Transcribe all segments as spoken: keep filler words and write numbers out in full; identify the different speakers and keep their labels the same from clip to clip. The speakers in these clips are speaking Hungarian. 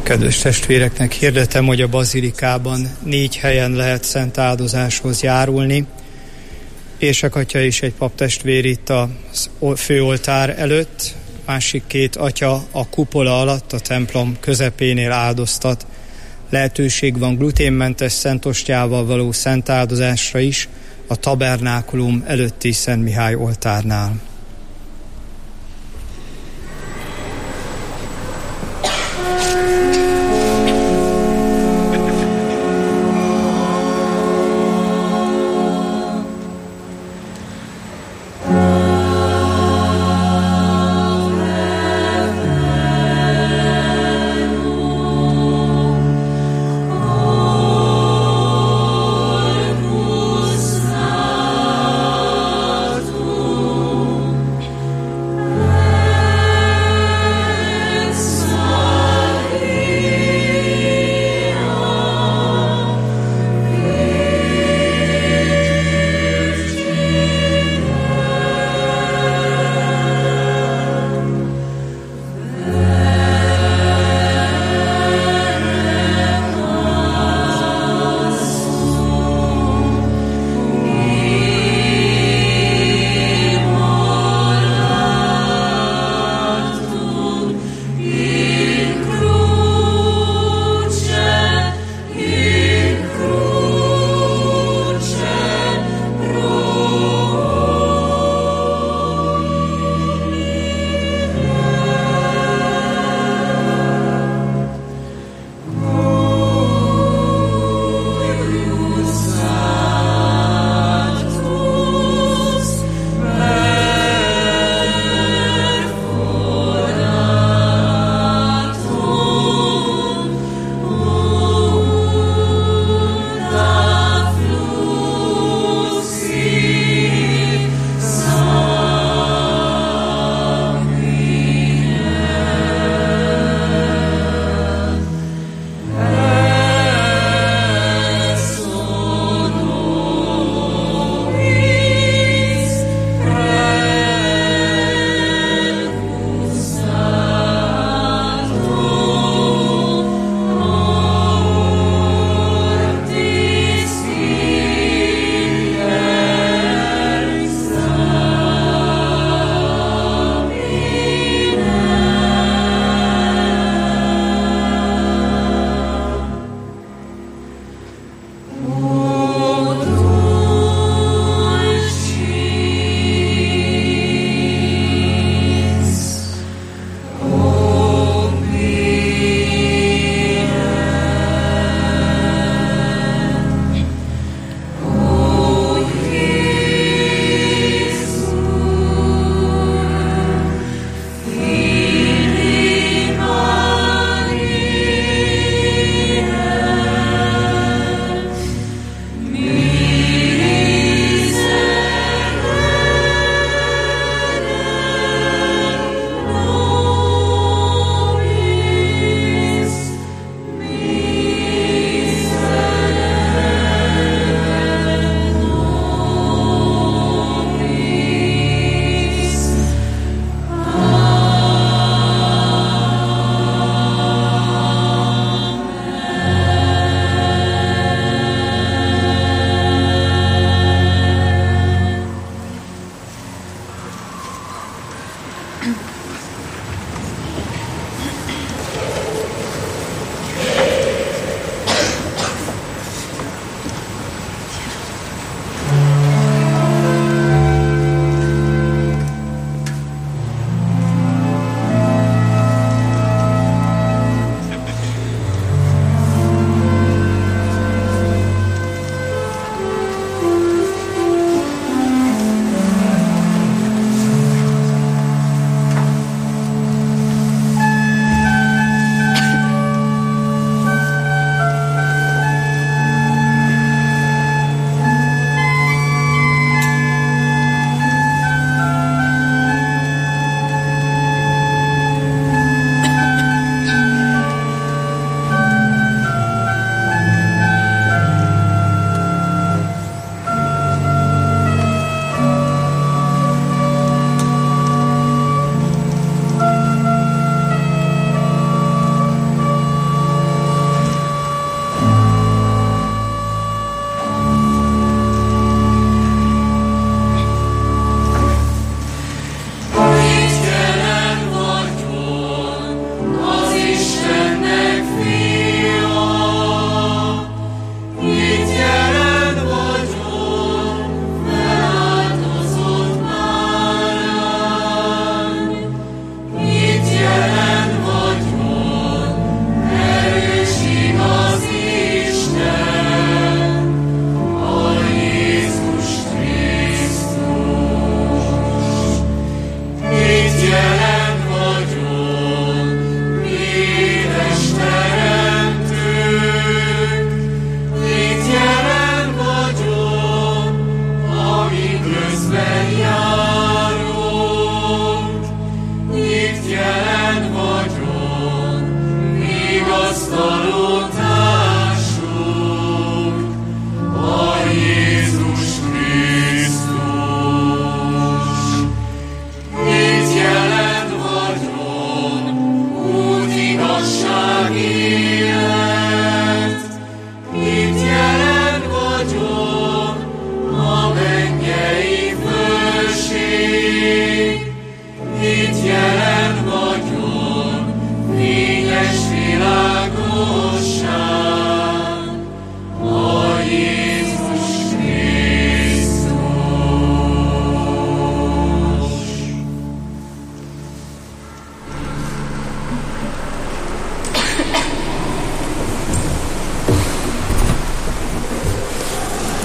Speaker 1: Kedves testvéreknek hirdetem, hogy a bazilikában négy helyen lehet szent áldozáshoz járulni. Érsek atya és egy paptestvér itt a főoltár előtt, másik két atya a kupola alatt, a templom közepénél áldoztat. Lehetőség van gluténmentes szentostyával való szent áldozásra is a tabernákulum előtti Szent Mihály oltárnál.
Speaker 2: Amen.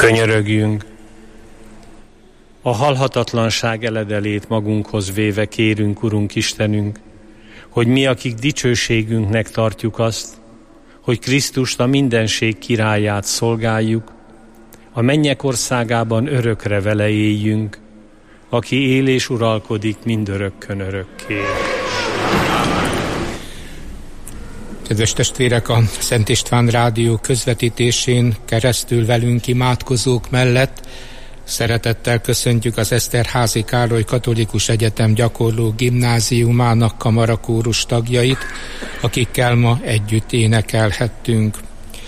Speaker 2: Könyörögjünk! A halhatatlanság eledelét magunkhoz véve kérünk, Urunk Istenünk, hogy mi, akik dicsőségünknek tartjuk azt, hogy Krisztust, a mindenség királyát szolgáljuk, a mennyek országában örökre vele éljünk, aki él és uralkodik mindörökkön örökké.
Speaker 3: Kedves testvérek, a Szent István Rádió közvetítésén keresztül velünk imádkozók mellett szeretettel köszöntjük az Eszterházy Károly Katolikus Egyetem Gyakorló Gimnáziumának kamarakórus tagjait, akikkel ma együtt énekelhettünk.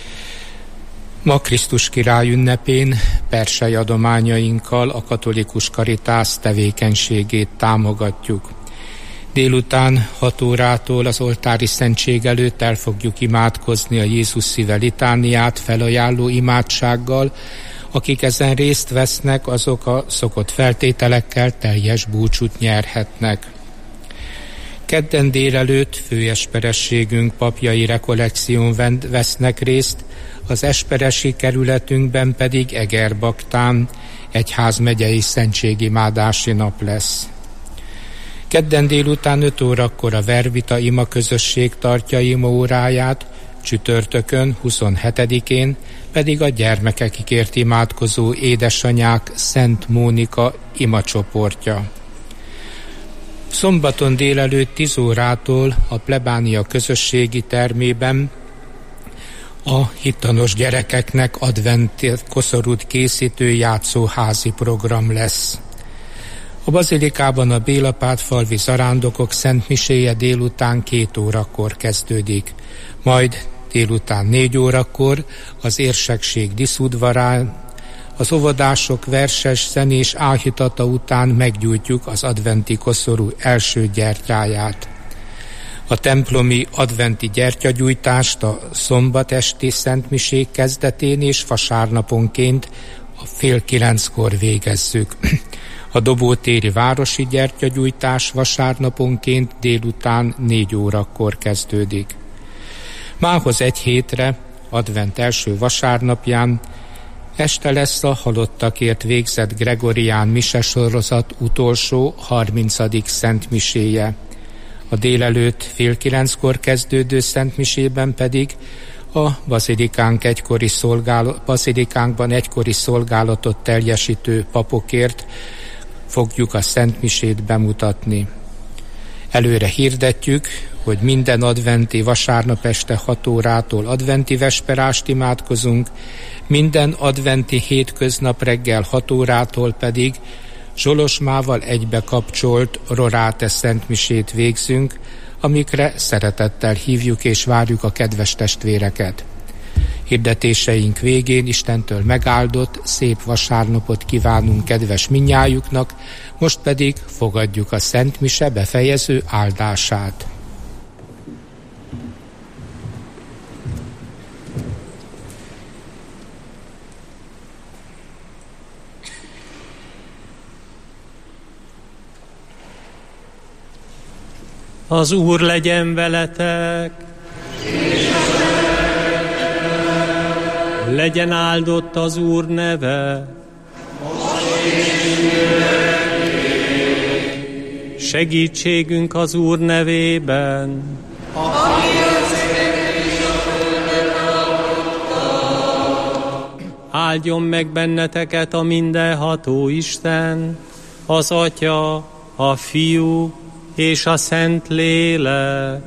Speaker 3: Ma Krisztus király ünnepén persely adományainkkal a katolikus karitász tevékenységét támogatjuk. Délután hat órától az oltári szentség előtt el fogjuk imádkozni a Jézus szíve litániát felajánló imádsággal. Akik ezen részt vesznek, azok a szokott feltételekkel teljes búcsút nyerhetnek. Kedden délelőtt főesperességünk papjai rekollekción vesznek részt, az esperesi kerületünkben pedig Egerbaktán egyházmegyei szentségimádási nap lesz. Kedden délután öt órakor a Vervita ima közösség tartja ima óráját, csütörtökön, huszonhetedikén pedig a gyermekekért imádkozó édesanyák Szent Mónika ima csoportja. Szombaton délelőtt tíz órától a plebánia közösségi termében a hittanos gyerekeknek advent koszorút készítő játszóházi program lesz. A bazilikában a Bélapátfalvi zarándokok szentmiséje délután két órakor kezdődik, majd délután négy órakor az érsekség díszudvarán, az óvodások verses, zenés áhítata után meggyújtjuk az adventi koszorú első gyertyáját. A templomi adventi gyertyagyújtást a szombat esti szentmiség kezdetén és vasárnaponként a fél kilenckor végezzük. A Dobótéri városi gyertyagyújtás vasárnaponként délután négy órakor kezdődik. Mához egy hétre, advent első vasárnapján este lesz a halottakért végzett gregorián misesorozat utolsó harmincadik szentmiséje. A délelőtt fél kilenckor kezdődő szentmisében pedig a bazilikánk egykori szolgálat, bazilikánkban egykori szolgálatot teljesítő papokért fogjuk a szentmisét bemutatni. Előre hirdetjük, hogy minden adventi vasárnap este hat órától adventi vesperást imádkozunk, minden adventi hétköznap reggel hat órától pedig zsolosmával egybe kapcsolt roráte szentmisét végzünk, amikre szeretettel hívjuk és várjuk a kedves testvéreket. Hirdetéseink végén Istentől megáldott, szép vasárnapot kívánunk kedves mindnyájuknak, most pedig fogadjuk a szentmise befejező áldását.
Speaker 2: Az Úr legyen veletek! Legyen áldott az Úr neve! Segítségünk az Úr nevében! Áldjon meg benneteket a mindenható Isten, az Atya, a Fiú és a Szent Lélek.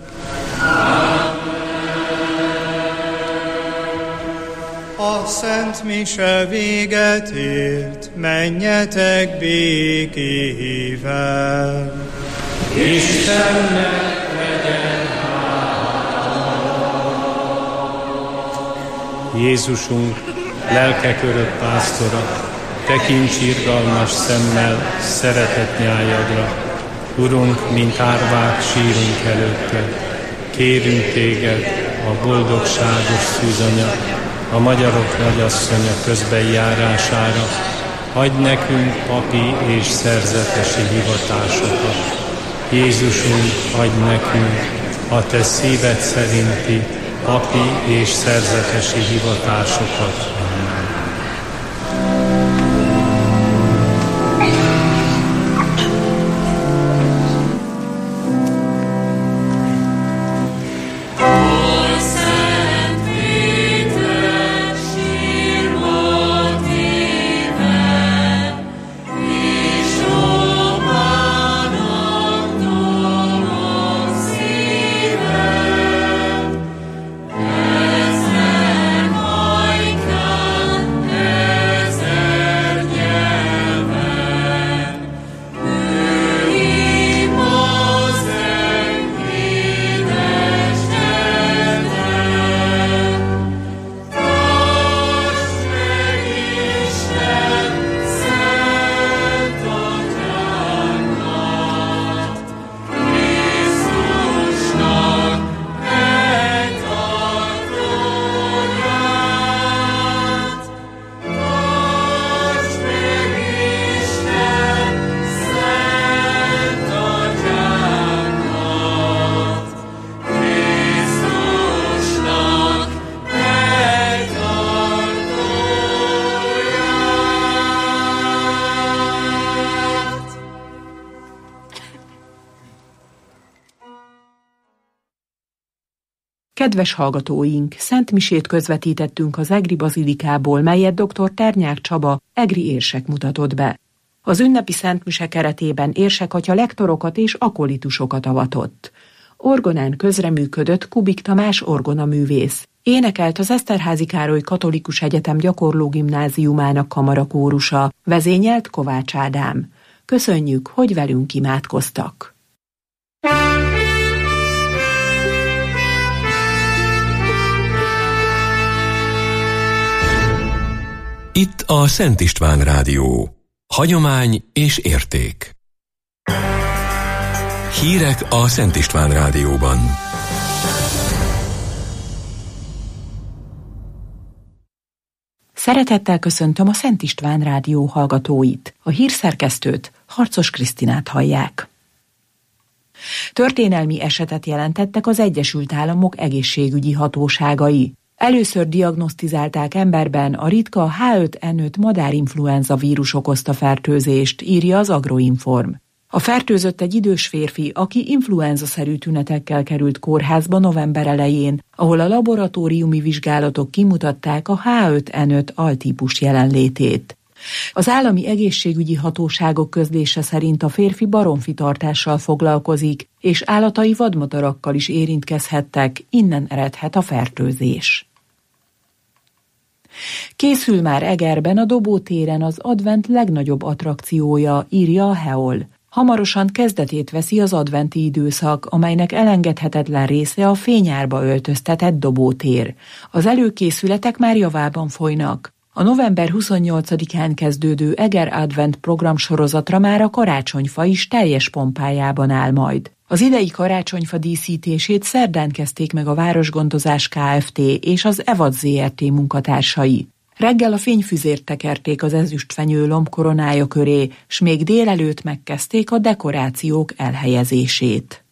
Speaker 1: A Szent Mise véget ért, menjetek békével.
Speaker 2: Istennek legyen hála. Jézusunk, lelkek örök pásztora, tekints irgalmas szemmel szeretett nyájadra. Urunk, mint árvák sírunk előtte, kérünk téged a boldogságos szűzanya, a magyarok nagyasszonya közben járására, adj nekünk papi és szerzetesi hivatásokat. Jézusunk, adj nekünk a te szíved szerinti papi és szerzetesi hivatásokat. Amen.
Speaker 4: Kedves hallgatóink, szentmisét közvetítettünk az egri bazilikából, melyet dr. Ternyák Csaba, egri érsek mutatott be. Az ünnepi szentmise keretében érsek atya lektorokat és akolitusokat avatott. Orgonán közreműködött Kubik Tamás orgonaművész. Énekelt az Eszterházy Károly Katolikus Egyetem gyakorló gimnáziumának kamarakórusa, vezényelt Kovács Ádám. Köszönjük, hogy velünk imádkoztak.
Speaker 5: Itt a Szent István Rádió. Hagyomány és érték. Hírek a Szent István Rádióban.
Speaker 4: Szeretettel köszöntöm a Szent István Rádió hallgatóit. A hírszerkesztőt, Harcos Krisztinát hallják. Történelmi esetet jelentettek az Egyesült Államok egészségügyi hatóságai. Először diagnosztizálták emberben a ritka há öt en öt madárinfluenza vírus okozta fertőzést, írja az Agroinform. A fertőzött egy idős férfi, aki influenza-szerű tünetekkel került kórházba november elején, ahol a laboratóriumi vizsgálatok kimutatták a há öt en öt altípus jelenlétét. Az állami egészségügyi hatóságok közlése szerint a férfi baromfitartással foglalkozik, és állatai vadmadarakkal is érintkezhettek, innen eredhet a fertőzés. Készül már Egerben a Dobótéren az advent legnagyobb attrakciója, írja a Heol. Hamarosan kezdetét veszi az adventi időszak, amelynek elengedhetetlen része a fényárba öltöztetett dobótér. Az előkészületek már javában folynak. A november huszonnyolcadikán kezdődő Eger Advent programsorozatra már a karácsonyfa is teljes pompájában áll majd. Az idei karácsonyfa díszítését szerdán kezdték meg a Városgondozás Kft. És az Evad zé er té munkatársai. Reggel a fényfüzért tekerték az ezüstfenyő lombkoronája köré, s még délelőtt megkezdték a dekorációk elhelyezését.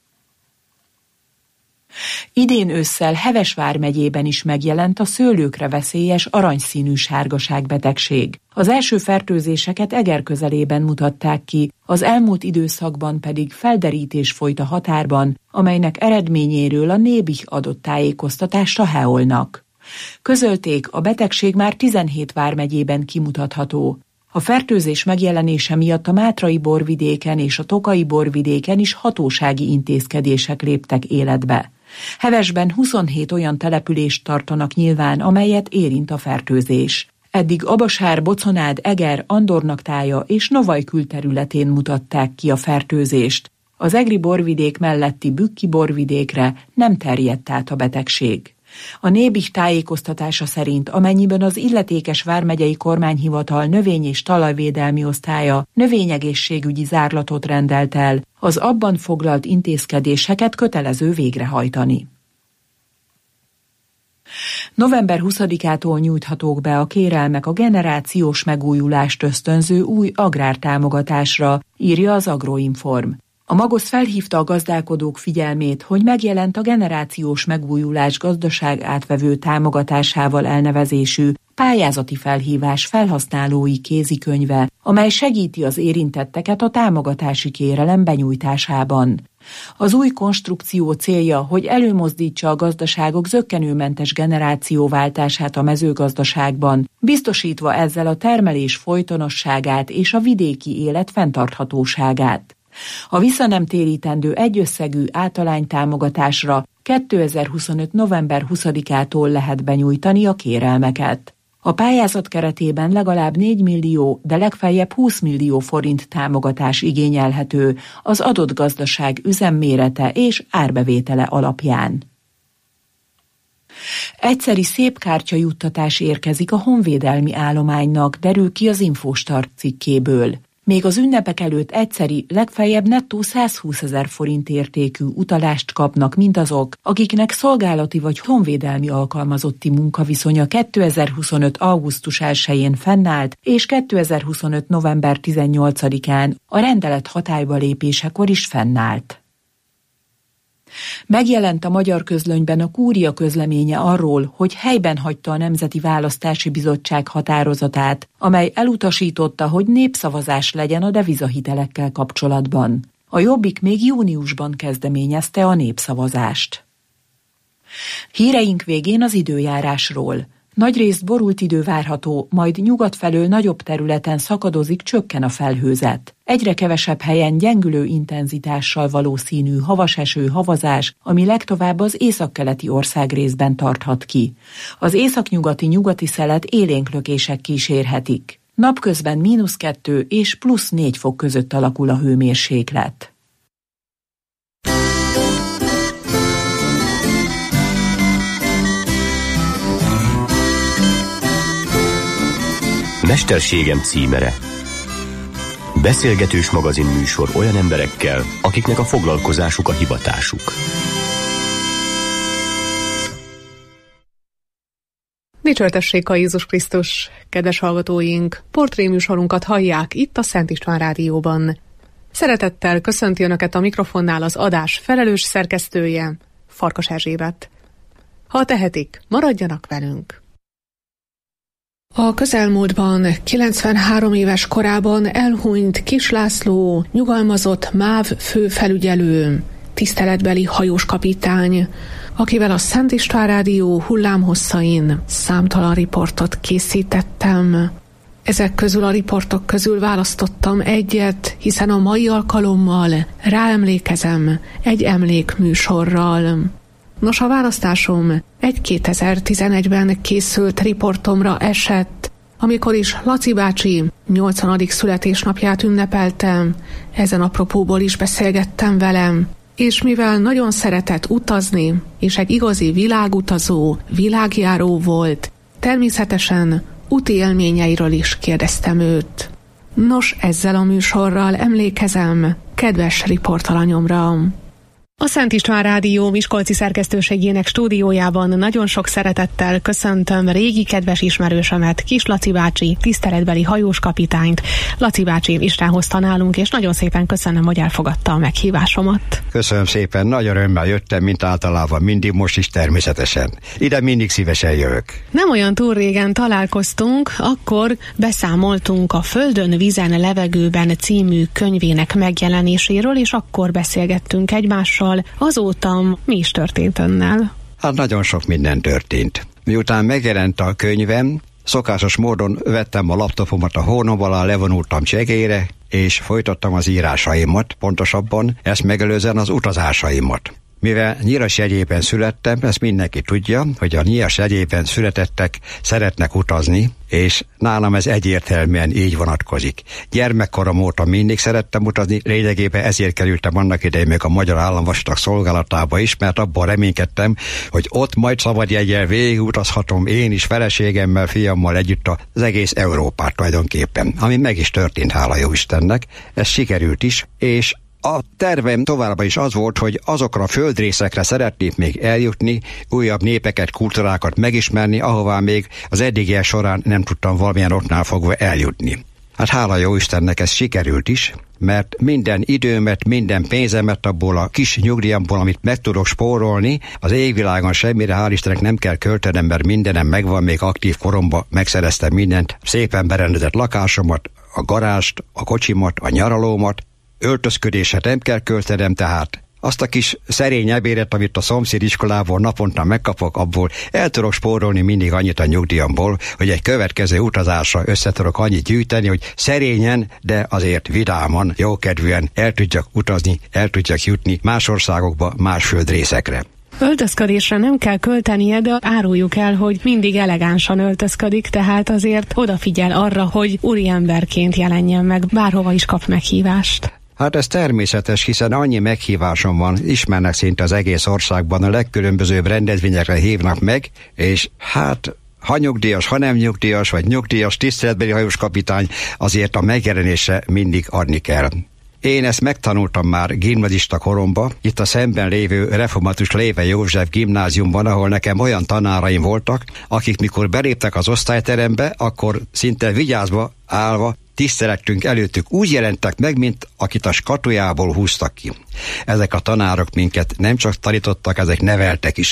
Speaker 4: Idén ősszel Heves vármegyében is megjelent a szőlőkre veszélyes aranyszínű sárgaságbetegség. Az első fertőzéseket Eger közelében mutatták ki, az elmúlt időszakban pedig felderítés folyt a határban, amelynek eredményéről a Nébih adott tájékoztatást a Heolnak. Közölték, a betegség már tizenhét vármegyében kimutatható. A fertőzés megjelenése miatt a Mátrai borvidéken és a Tokai borvidéken is hatósági intézkedések léptek életbe. Hevesben huszonhét olyan települést tartanak nyilván, amelyet érint a fertőzés. Eddig Abasár, Boconád, Eger, Andornaktája és Novaj külterületén mutatták ki a fertőzést. Az egri borvidék melletti Bükki borvidékre nem terjedt át a betegség. A Nébih tájékoztatása szerint, amennyiben az illetékes vármegyei kormányhivatal növény- és talajvédelmi osztálya növényegészségügyi zárlatot rendelt el, az abban foglalt intézkedéseket kötelező végrehajtani. november huszadikától nyújthatók be a kérelmek a generációs megújulást ösztönző új agrártámogatásra, írja az Agroinform. A Magosz felhívta a gazdálkodók figyelmét, hogy megjelent a generációs megújulás gazdaság átvevő támogatásával elnevezésű pályázati felhívás felhasználói kézikönyve, amely segíti az érintetteket a támogatási kérelem benyújtásában. Az új konstrukció célja, hogy előmozdítsa a gazdaságok zökkenőmentes generációváltását a mezőgazdaságban, biztosítva ezzel a termelés folytonosságát és a vidéki élet fenntarthatóságát. A visszanemtérítendő egyösszegű általánytámogatásra kétezer-huszonöt. november huszadikától lehet benyújtani a kérelmeket. A pályázat keretében legalább négy millió, de legfeljebb húsz millió forint támogatás igényelhető az adott gazdaság üzemmérete és árbevétele alapján. Egyszeri szépkártya juttatás érkezik a honvédelmi állománynak, derül ki az Infostart cikkéből. Még az ünnepek előtt egyszeri, legfeljebb nettó százhúszezer forint értékű utalást kapnak mindazok, akiknek szolgálati vagy honvédelmi alkalmazotti munkaviszonya kétezer-huszonöt. augusztus elsején fennállt, és kétezer-huszonöt. november tizennyolcadikán a rendelet hatályba lépésekor is fennállt. Megjelent a Magyar Közlönyben a Kúria közleménye arról, hogy helyben hagyta a Nemzeti Választási Bizottság határozatát, amely elutasította, hogy népszavazás legyen a devizahitelekkel kapcsolatban. A Jobbik még júniusban kezdeményezte a népszavazást. Híreink végén az időjárásról. Nagyrészt borult idő várható, majd nyugat felől nagyobb területen szakadozik, csökken a felhőzet. Egyre kevesebb helyen gyengülő intenzitással valószínű havaseső, havazás, ami legtovább az északkeleti országrészben tarthat ki. Az északnyugati nyugati szelet élénk lökések kísérhetik. Napközben mínusz kettő és plusz négy fok között alakul a hőmérséklet.
Speaker 6: Mesterségem címere. Beszélgetős magazin műsor olyan emberekkel, akiknek a foglalkozásuk a hivatásuk.
Speaker 7: Dicsőrtessék a Jézus Krisztus, kedves hallgatóink! Portréműsorunkat hallják itt a Szent István Rádióban. Szeretettel köszönti Önöket a mikrofonnál az adás felelős szerkesztője, Farkas Erzsébet. Ha tehetik, maradjanak velünk! A közelmúltban, kilencvenhárom éves korában elhunyt Kis László, nyugalmazott MÁV főfelügyelő, tiszteletbeli hajóskapitány, akivel a Szent István Rádió hullámhosszain számtalan riportot készítettem. Ezek közül a riportok közül választottam egyet, hiszen a mai alkalommal ráemlékezem egy emlékműsorral. Nos, a választásom egy kétezer-tizenegyben készült riportomra esett, amikor is Laci bácsi nyolcvanadik születésnapját ünnepeltem, ezen apropóból is beszélgettem velem, és mivel nagyon szeretett utazni, és egy igazi világutazó, világjáró volt, természetesen úti élményeiről is kérdeztem őt. Nos, ezzel a műsorral emlékezem kedves riportalanyomra. A Szent István Rádió miskolci szerkesztőségének stúdiójában nagyon sok szeretettel köszöntöm régi kedves ismerősömet, Kis Laci bácsi, tiszteletbeli hajóskapitányt. Laci bácsi Isten hozta nálunk, és nagyon szépen köszönöm, hogy elfogadta a meghívásomat.
Speaker 8: Köszönöm szépen, nagy örömmel jöttem, mint általában, mindig, most is természetesen. Ide mindig szívesen jövök. Nem
Speaker 7: olyan túl régen találkoztunk, akkor beszámoltunk a Földön, vízen, levegőben című könyvének megjelenéséről, és akkor beszélgettünk egymással. Azóta mi is történt önnel?
Speaker 8: Hát nagyon sok minden történt. Miután megjelent a könyvem, szokásos módon vettem a laptopomat a hónom alá, levonultam csegére, és folytattam az írásaimat, pontosabban ezt megelőzően az utazásaimat. Mivel Nyilas jegyében születtem, ezt mindenki tudja, hogy a Nyilas jegyében születettek szeretnek utazni, és nálam ez egyértelműen így vonatkozik. Gyermekkorom óta mindig szerettem utazni, lényegében ezért kerültem annak idején még a Magyar Államvasutak szolgálatába is, mert abban reménykedtem, hogy ott majd szabad jeggyel végigutazhatom én is feleségemmel, fiammal együtt az egész Európát tulajdonképpen, ami meg is történt, hála jó Istennek, ez sikerült is, és a tervem továbbá is az volt, hogy azokra a földrészekre szeretnék még eljutni, újabb népeket, kultúrákat megismerni, ahová még az eddigiek során nem tudtam valamilyen oknál fogva eljutni. Hát hála jó Istennek ez sikerült is, mert minden időmet, minden pénzemet abból a kis nyugdíjamból, amit meg tudok spórolni, az égvilágon semmire, hál' Istennek nem kell költenem, mert mindenem megvan, még aktív koromban megszereztem mindent, szépen berendezett lakásomat, a garást, a kocsimat, a nyaralómat, öltözködésre nem kell költenem, tehát azt a kis szerény ebédet, amit a szomszéd iskolából naponta megkapok, abból el tudok spórolni mindig annyit a nyugdíjamból, hogy egy következő utazásra össze tudok annyit gyűjteni, hogy szerényen, de azért vidáman, jókedvűen el tudjak utazni, el tudjak jutni más országokba, más földrészekre.
Speaker 7: Öltözködésre nem kell költenie, de áruljuk el, hogy mindig elegánsan öltözködik, tehát azért odafigyel arra, hogy úriemberként jelenjen meg, bárhova is kap meghívást.
Speaker 8: Hát ez természetes, hiszen annyi meghívásom van, ismernek szinte az egész országban, a legkülönbözőbb rendezvényekre hívnak meg, és hát ha nyugdíjas, ha nem nyugdíjas, vagy nyugdíjas, tiszteletbeli hajóskapitány, azért a megjelenésre mindig adni kell. Én ezt megtanultam már gimnazista koromban, itt a szemben lévő református Léve József gimnáziumban, ahol nekem olyan tanáraim voltak, akik mikor beléptek az osztályterembe, akkor szinte vigyázva állva tisztelettünk előttük úgy jelentek meg, mint akit a skatujából húztak ki. Ezek a tanárok minket nem csak tanítottak, ezek neveltek is.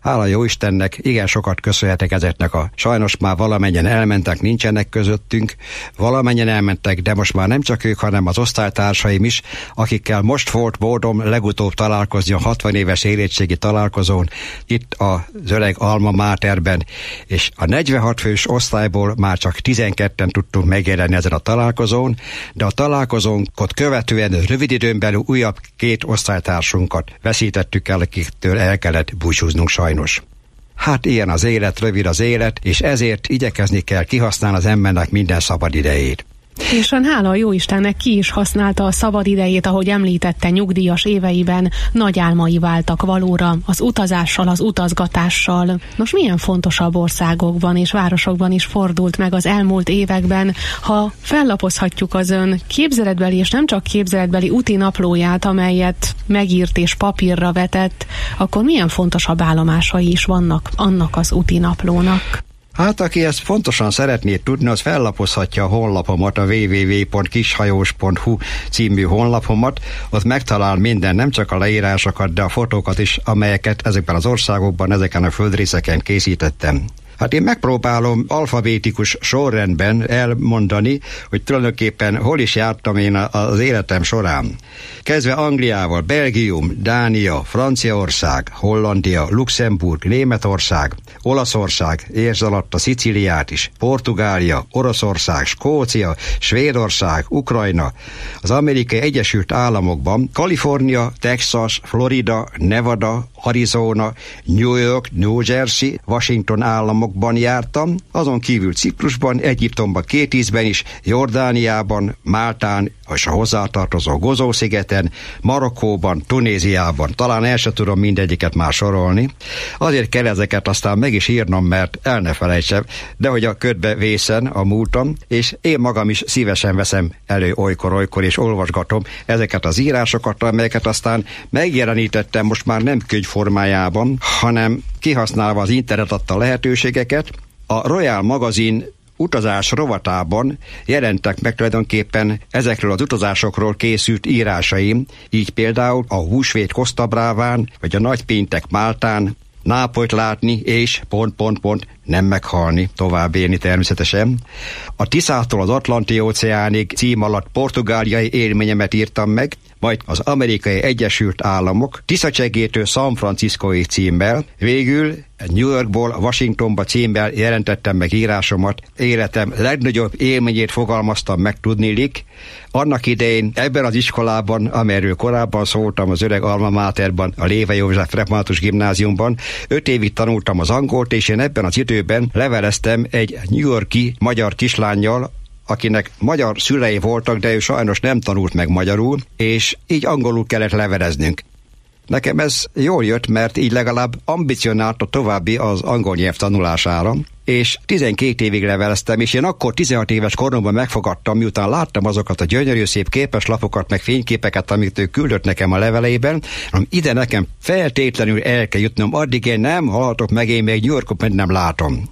Speaker 8: Hála jó Istennek, igen sokat köszönhetek ezeknek a. Sajnos már valamennyien elmentek, nincsenek közöttünk, valamennyien elmentek, de most már nem csak ők, hanem az osztálytársaim is, akikkel most volt módom legutóbb találkozni a hatvan éves érettségi találkozón, itt az öreg Alma Materben, és a negyvenhat fős osztályból már csak tizenketten tudtunk megjelenni ezen a találkozón, de a találkozónkat követően rövid időn belül újabb két osztálytársunkat veszítettük el, akiktől el kellett búcsúznunk sajnos. Hát ilyen az élet, rövid az élet, és ezért igyekezni kell kihasználni az embernek minden szabad idejét.
Speaker 7: És hála a Jóistennek ki is használta a szabad idejét, ahogy említette, nyugdíjas éveiben nagy álmai váltak valóra, az utazással, az utazgatással. Nos, milyen fontosabb országokban és városokban is fordult meg az elmúlt években, ha fellapozhatjuk az ön képzeletbeli és nem csak képzeletbeli úti naplóját, amelyet megírt és papírra vetett, akkor milyen fontosabb állomásai is vannak annak az úti naplónak?
Speaker 8: Hát, aki ezt fontosan szeretné tudni, az fellapozhatja a honlapomat, a double-u double-u double-u pont kishajós pont hu című honlapomat. Ott megtalál minden, nem csak a leírásokat, de a fotókat is, amelyeket ezekben az országokban, ezeken a földrészeken készítettem. Hát én megpróbálom alfabetikus sorrendben elmondani, hogy tulajdonképpen hol is jártam én az életem során. Kezdve Angliával, Belgium, Dánia, Franciaország, Hollandia, Luxemburg, Németország, Olaszország, érz alatt a Szicíliát is, Portugália, Oroszország, Skócia, Svédország, Ukrajna, az Amerikai Egyesült Államokban, Kalifornia, Texas, Florida, Nevada, Arizona, New York, New Jersey, Washington államokban jártam, azon kívül Ciprusban, Egyiptomban két ízben is, Jordániában, Máltán és a hozzátartozó Gozó-szigeten, Marokkóban, Tunéziában, talán el sem tudom mindegyiket már sorolni. Azért kell ezeket aztán meg is írnom, mert el ne felejtsem, de hogy a ködbe vészen a múltam, és én magam is szívesen veszem elő olykor-olykor, és olvasgatom ezeket az írásokat, amelyeket aztán megjelenítettem most már nem könyv formájában, hanem kihasználva az internet adta lehetőségeket. A Royal Magazine utazás rovatában jelentek meg tulajdonképpen ezekről az utazásokról készült írásaim, így például a húsvét Costa Braván, vagy a nagypéntek Máltán, Nápolyt látni, és pont, pont, pont, nem meghalni, tovább élni természetesen. A Tiszától az Atlanti-óceánig cím alatt portugáliai élményemet írtam meg, majd az Amerikai Egyesült Államok Tiszacsegétől San Franciscóig címmel, végül New Yorkból Washingtonba címmel jelentettem meg írásomat, életem legnagyobb élményét fogalmaztam meg, tudniillik. Annak idején ebben az iskolában, amelyről korábban szóltam, az öreg Alma Materban, a Lévai József Református Gimnáziumban, öt évig tanultam az angolt, és én ebben az időben leveleztem egy New York-i magyar kislánnyal, akinek magyar szülei voltak, de ő sajnos nem tanult meg magyarul, és így angolul kellett leveleznünk. Nekem ez jól jött, mert így legalább ambicionálta további az angol nyelv tanulására, és tizenkét évig leveleztem, és én akkor tizenhat éves koromban megfogadtam, miután láttam azokat a gyönyörű szép képeslapokat, meg fényképeket, amit ő küldött nekem a leveleiben, hogy ide nekem feltétlenül el kell jutnom, addig én nem hallhatok meg, én még New Yorkot meg nem látom.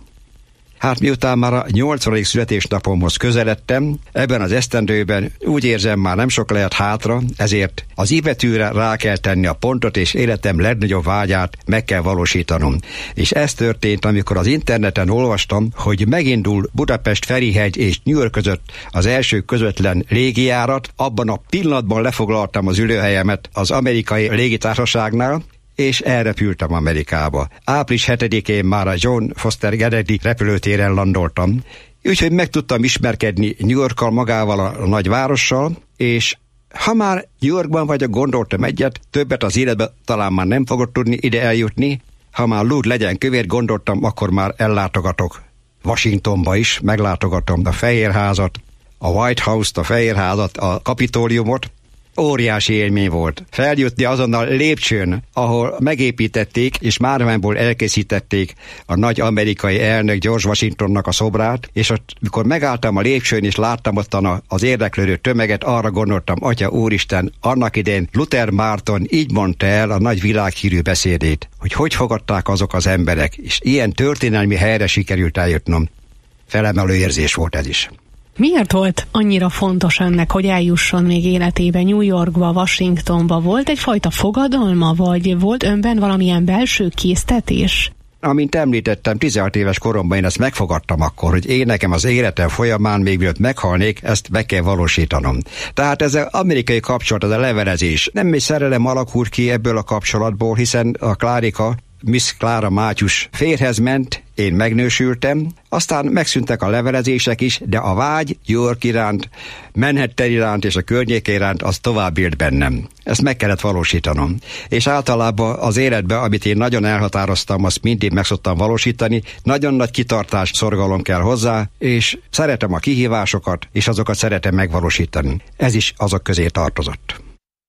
Speaker 8: Hát miután már a nyolcvanadik születésnapomhoz közeledtem, ebben az esztendőben úgy érzem, már nem sok lehet hátra, ezért az i betűre rá kell tenni a pontot, és életem legnagyobb vágyát meg kell valósítanom. És ez történt, amikor az interneten olvastam, hogy megindul Budapest-Ferihegy és New York között az első közvetlen légijárat, abban a pillanatban lefoglaltam az ülőhelyemet az amerikai légitársaságnál, és elrepültem Amerikába. április hetedikén már a John Foster Kennedy repülőtéren landoltam, úgyhogy meg tudtam ismerkedni New Yorkkal, magával a nagyvárossal, és ha már New Yorkban vagyok, gondoltam egyet, többet az életben talán már nem fogok tudni ide eljutni, ha már lúd legyen kövér, gondoltam, akkor már ellátogatok Washingtonba is, meglátogatom a Fehérházat, a White House-t, a Fehérházat, a Kapitóliumot. Óriási élmény volt. Feljutni azon a lépcsőn, ahol megépítették és márványból elkészítették a nagy amerikai elnök George Washingtonnak a szobrát, és ott, mikor megálltam a lépcsőn és láttam ottan az érdeklődő tömeget, arra gondoltam, Atya Úristen, annak idején Luther Márton így mondta el a nagy világhírű beszédét, hogy hogy fogadták azok az emberek, és ilyen történelmi helyre sikerült eljutnom. Felemelő érzés volt ez is.
Speaker 7: Miért volt annyira fontos önnek, hogy eljusson még életében New Yorkba, Washingtonba? Volt egyfajta fogadalma, vagy volt önben valamilyen belső késztetés?
Speaker 8: Amint említettem, tizenhat éves koromban én ezt megfogadtam akkor, hogy én nekem az életem folyamán, még mielőtt meghalnék, ezt meg kell valósítanom. Tehát ez az amerikai kapcsolat, ez a levelezés. Nem egy szerelem alakult ki ebből a kapcsolatból, hiszen a Klárika, Miss Klára Mátyus férhez ment, én megnősültem, aztán megszűntek a levelezések is, de a vágy New York iránt, Manhattan iránt és a környéke iránt az tovább élt bennem. Ezt meg kellett valósítanom. És általában az életben, amit én nagyon elhatároztam, azt mindig meg szoktam valósítani, nagyon nagy kitartás, szorgalom kell hozzá, és szeretem a kihívásokat, és azokat szeretem megvalósítani. Ez is azok közé tartozott.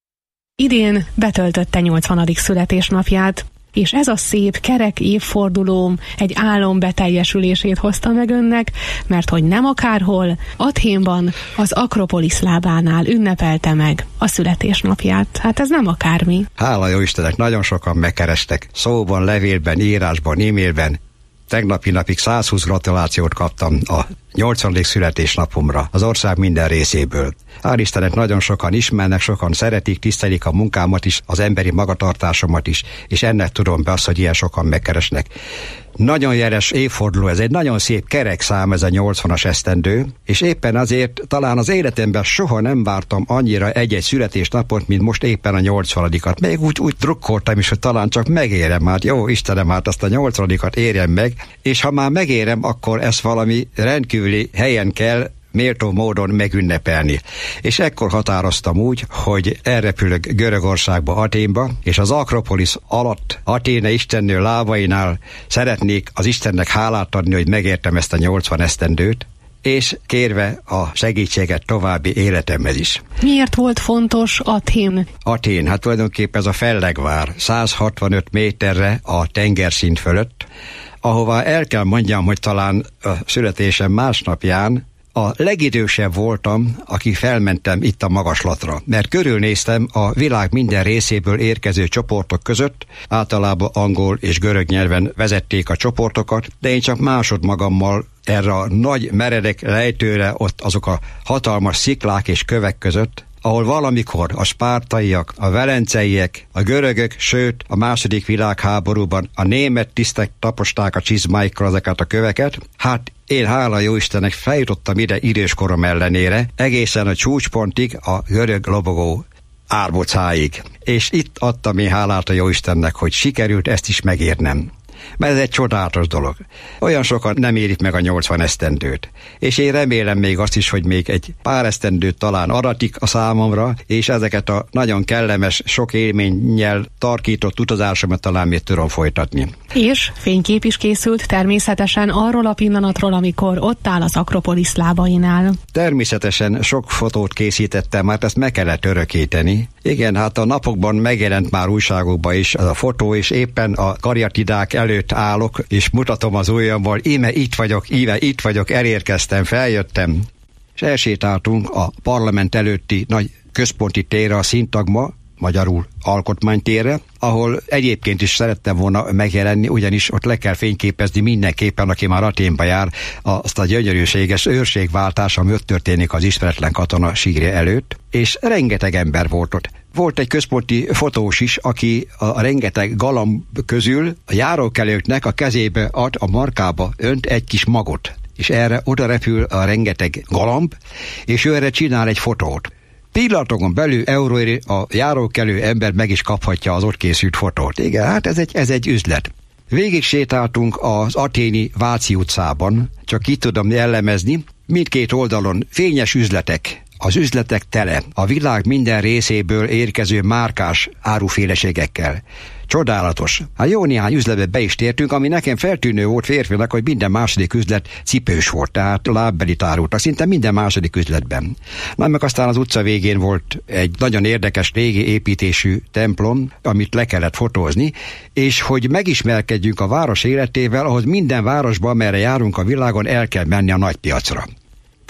Speaker 7: Idén betöltötte nyolcvanadik születésnapját, és ez a szép, kerek évforduló egy álom beteljesülését hozta meg önnek, mert hogy nem akárhol, Athénban, az Akropolisz lábánál ünnepelte meg a születésnapját. Hát ez nem akármi.
Speaker 8: Hála jó Istennek, nagyon sokan megkerestek. Szóban, levélben, írásban, e-mailben. Tegnapi napig százhúsz gratulációt kaptam a nyolcvanadik születésnapomra az ország minden részéből. Hál' Istennek nagyon sokan ismernek, sokan szeretik, tisztelik a munkámat is, az emberi magatartásomat is, és ennek tudom be azt, hogy ilyen sokan megkeresnek. Nagyon jeles évforduló, ez egy nagyon szép kerek szám, ez a nyolcvanas esztendő, és éppen azért talán az életemben soha nem vártam annyira egy-egy születésnapot, mint most éppen a nyolcvanadikat. Még úgy, úgy drukkoltam is, hogy talán csak megérem, hát jó Istenem, hát azt a nyolcvanadikat érjem meg, és ha már megérem, akkor ezt valami rendkívüli helyen kell méltó módon megünnepelni. És ekkor határoztam úgy, hogy elrepülök Görögországba, Athénba, és az Akropolisz alatt Athéne istennő lábainál szeretnék az Istennek hálát adni, hogy megértem ezt a nyolcvan esztendőt, és kérve a segítséget további életemhez is.
Speaker 7: Miért volt fontos Athén?
Speaker 8: Athén, hát tulajdonképpen ez a fellegvár, száz hatvanöt méterre a tengerszint fölött, ahová el kell mondjam, hogy talán a születésem másnapján a legidősebb voltam, aki felmentem itt a magaslatra, mert körülnéztem a világ minden részéből érkező csoportok között, általában angol és görög nyelven vezették a csoportokat, de én csak másod magammal erre a nagy meredek lejtőre, ott azok a hatalmas sziklák és kövek között, ahol valamikor a spártaiak, a velenceiek, a görögök, sőt a második világháborúban a német tisztek taposták a csizmáikkal ezeket a köveket, hát én hála jó Istennek feljutottam ide időskorom ellenére, egészen a csúcspontig, a görög lobogó árbocáig. És itt adtam én hálát a jó Istennek, hogy sikerült ezt is megérnem. Mert ez egy csodálatos dolog. Olyan sokan nem érik meg a nyolcvan esztendőt. És én remélem még azt is, hogy még egy pár esztendőt talán aratik a számomra, és ezeket a nagyon kellemes, sok élménnyel tarkított utazásomat talán még tudom folytatni.
Speaker 7: És fénykép is készült természetesen arról a pillanatról, amikor ott áll az Akropolisz lábainál.
Speaker 8: Természetesen sok fotót készítettem, mert ezt meg kellett örökíteni. Igen, hát a napokban megjelent már újságokban is ez a fotó, és éppen a kariatidák előtt állok, és mutatom az ujjammal, íme itt vagyok, íme itt vagyok, elérkeztem, feljöttem. És elsétáltunk a parlament előtti nagy központi térre, a Szintagma, magyarul alkotmánytérre, ahol egyébként is szerettem volna megjelenni, ugyanis ott le kell fényképezni mindenképpen, aki már Athénba jár, azt a gyönyörűséges őrségváltás, ami ott történik az ismeretlen katona sírja előtt, és rengeteg ember volt ott. Volt egy központi fotós is, aki a rengeteg galamb közül a járókelőknek a kezébe ad, a markába önt egy kis magot, és erre oda repül a rengeteg galamb, és ő erre csinál egy fotót. Pillanatokon belül euróért a járókelő ember meg is kaphatja az ott készült fotót. Igen, hát ez egy, ez egy üzlet. Végig sétáltunk az athéni Váci utcában, csak itt tudom jellemezni, mindkét oldalon fényes üzletek, az üzletek tele, a világ minden részéből érkező márkás áruféleségekkel. Csodálatos. Hát jó néhány üzletbe be is tértünk, ami nekem feltűnő volt férfinak, hogy minden második üzlet cipős volt, tehát lábbelit árultak, szinte minden második üzletben. Na, meg aztán az utca végén volt egy nagyon érdekes régi építésű templom, amit le kellett fotózni, és hogy megismerkedjünk a város életével, ahhoz minden városban, merre járunk a világon, el kell menni a nagypiacra.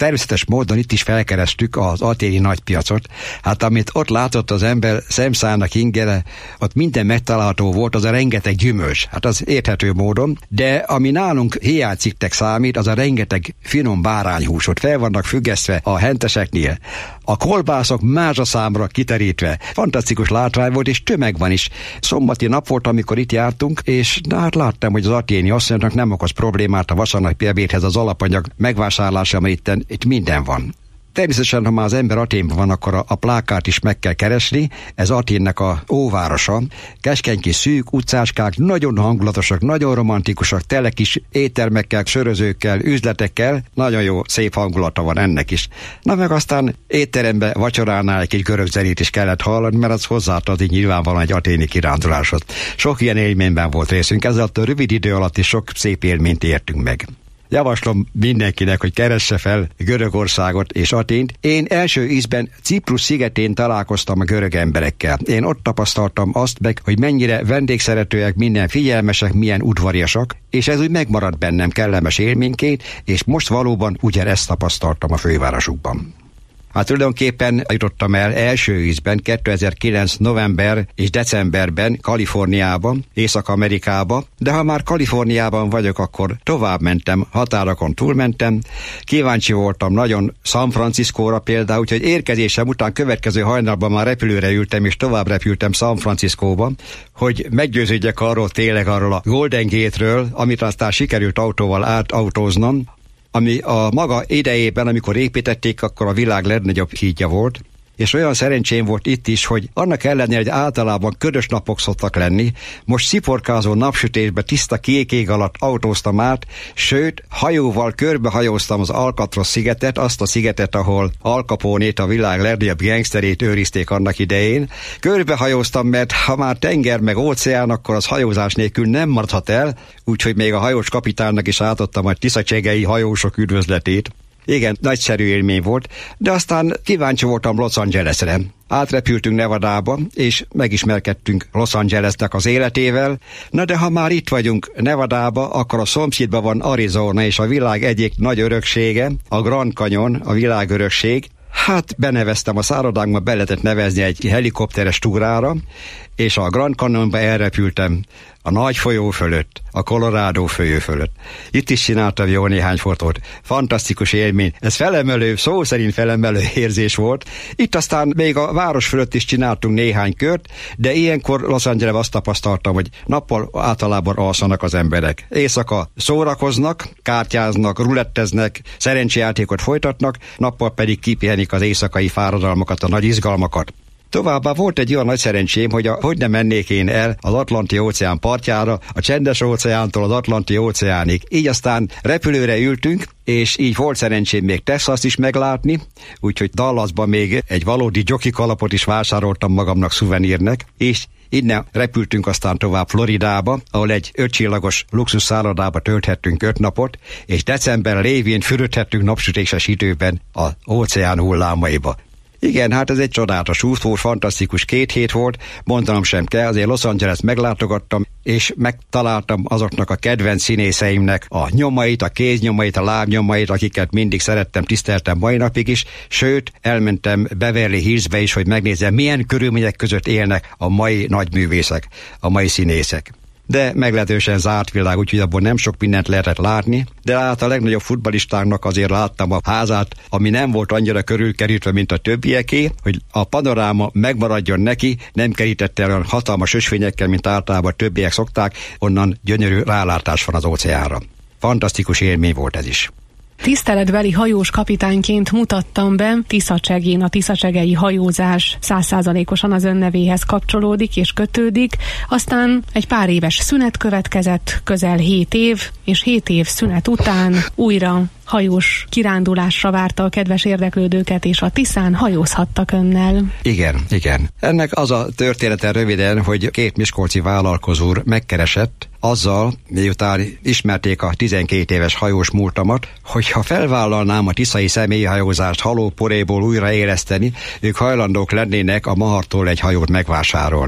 Speaker 8: természetes módon itt is felkerestük az athéni nagypiacot. Hát amit ott látott az ember szemszának ingere, ott minden megtalálható volt, az a rengeteg gyümölcs. Hát az érthető módon, de ami nálunk hiánycikknek számít, az a rengeteg finom bárányhús. Ott fel vannak függesztve a henteseknél. A kolbászok mázsaszámra kiterítve. Fantasztikus látvány volt, és tömeg van is. Szombati nap volt, amikor itt jártunk, és na, hát láttam, hogy az athéni asszonyoknak nem okoz problémát a vasárnapi ebédhez az alapanyag megvásárlása, mert itt, itt minden van. Természetesen, ha már az ember Athénban van, akkor a, a plákát is meg kell keresni. Ez Athénnek a óvárosa. Keskeny kis szűk utcáskák, nagyon hangulatosak, nagyon romantikusak, tele kis éttermekkel, sörözőkkel, üzletekkel. Nagyon jó, szép hangulata van ennek is. Na meg aztán étterembe, vacsoránál egy kis görög zenét is kellett hallani, mert az hozzátartozik nyilvánvalóan egy athéni kiránduláshoz. Sok ilyen élményben volt részünk, ezzel a rövid idő alatt is sok szép élményt értünk meg. Javaslom mindenkinek, hogy keresse fel Görögországot és Athént. Én első ízben Ciprus szigetén találkoztam a görög emberekkel. Én ott tapasztaltam azt meg, hogy mennyire vendégszeretőek, minden figyelmesek, milyen udvariasak, és ez úgy megmaradt bennem kellemes élményként, és most valóban ugyanezt tapasztaltam a fővárosukban. Hát tulajdonképpen jutottam el első ízben kétezer-kilenc november és decemberben Kaliforniában, Észak-Amerikába, de ha már Kaliforniában vagyok, akkor tovább mentem, határokon túlmentem, kíváncsi voltam nagyon San Franciscóra például, úgyhogy érkezésem után következő hajnalban már repülőre ültem, és tovább repültem San Franciscóba, hogy meggyőződjek arról tényleg arról a Golden Gate-ről, amit aztán sikerült autóval átautóznom, ami a maga idejében, amikor építették, akkor a világ legnagyobb hídja volt, és olyan szerencsém volt itt is, hogy annak ellenére, hogy általában ködös napok szoktak lenni, most sziporkázó napsütésbe tiszta kék ég alatt autóztam át, sőt, hajóval körbehajóztam az Alcatraz szigetet, azt a szigetet, ahol Al Caponét, a világ legnagyobb gangsterét őrizték annak idején. Körbehajóztam, mert ha már tenger meg óceán, akkor az hajózás nélkül nem maradhat el, úgyhogy még a hajós kapitánynak is átadtam a tiszacsegei hajósok üdvözletét. Igen, nagyszerű élmény volt, de aztán kíváncsi voltam Los Angelesre. Átrepültünk Nevadába, és megismerkedtünk Los Angelesnek az életével. Na de ha már itt vagyunk Nevadába, akkor a szomszédban van Arizona, és a világ egyik nagy öröksége, a Grand Canyon, a világörökség. Hát beneveztem a szállodánkba, be lehetett nevezni egy helikopteres túrára, és a Grand Canyonba elrepültem a nagy folyó fölött, a Colorado folyó fölött. Itt is csináltam jó néhány fotót. Fantasztikus élmény. Ez felemelő, szó szerint felemelő érzés volt. Itt aztán még a város fölött is csináltunk néhány kört, de ilyenkor Los Angelesben azt tapasztaltam, hogy nappal általában alszanak az emberek. Éjszaka szórakoznak, kártyáznak, ruletteznek, szerencsejátékot folytatnak, nappal pedig kipihenik az éjszakai fáradalmakat, a nagy izgalmakat. Továbbá volt egy olyan nagy szerencsém, hogy a, hogy nem mennék én el az Atlanti-óceán partjára, a Csendes-óceántól az Atlanti-óceánig. Így aztán repülőre ültünk, és így volt szerencsém még Texast is meglátni, úgyhogy Dallasban még egy valódi jockey kalapot is vásároltam magamnak szuvenírnek, és innen repültünk aztán tovább Floridába, ahol egy ötcsillagos luxus szállodába tölthettünk öt napot, és december révén fürödhettünk napsütéses időben az óceán hullámaiba. Igen, hát ez egy csodálatos út volt, fantasztikus két hét volt, mondanom sem kell, azért Los Angeles meglátogattam, és megtaláltam azoknak a kedvenc színészeimnek a nyomait, a kéznyomait, a lábnyomait, akiket mindig szerettem, tiszteltem mai napig is, sőt, elmentem Beverly Hillsbe is, hogy megnézzem, milyen körülmények között élnek a mai nagyművészek, a mai színészek. De meglehetősen zárt világ, úgyhogy abból nem sok mindent lehetett látni, de hát a legnagyobb futballistának azért láttam a házát, ami nem volt annyira körülkerítve, mint a többieké, hogy a panoráma megmaradjon neki, nem kerítette el olyan hatalmas ösvényekkel, mint általában többiek szokták, onnan gyönyörű rálátás van az óceánra. Fantasztikus élmény volt ez is.
Speaker 7: Tiszteletbeli hajós kapitányként mutattam be, Tiszacsegén a tiszacsegei hajózás száz százalékosan az önnevéhez kapcsolódik és kötődik, aztán egy pár éves szünet következett, közel hét év, és hét év szünet után újra hajós kirándulásra várta a kedves érdeklődőket, és a Tiszán hajózhattak önnel.
Speaker 8: Igen, igen. Ennek az a története röviden, hogy két miskolci vállalkozó úr megkeresett azzal, miután ismerték a tizenkét éves hajós múltamat, hogyha felvállalnám a tiszai személyhajózást halóporéból újraéleszteni, ők hajlandók lennének a Mahartól egy hajót megvásárolni.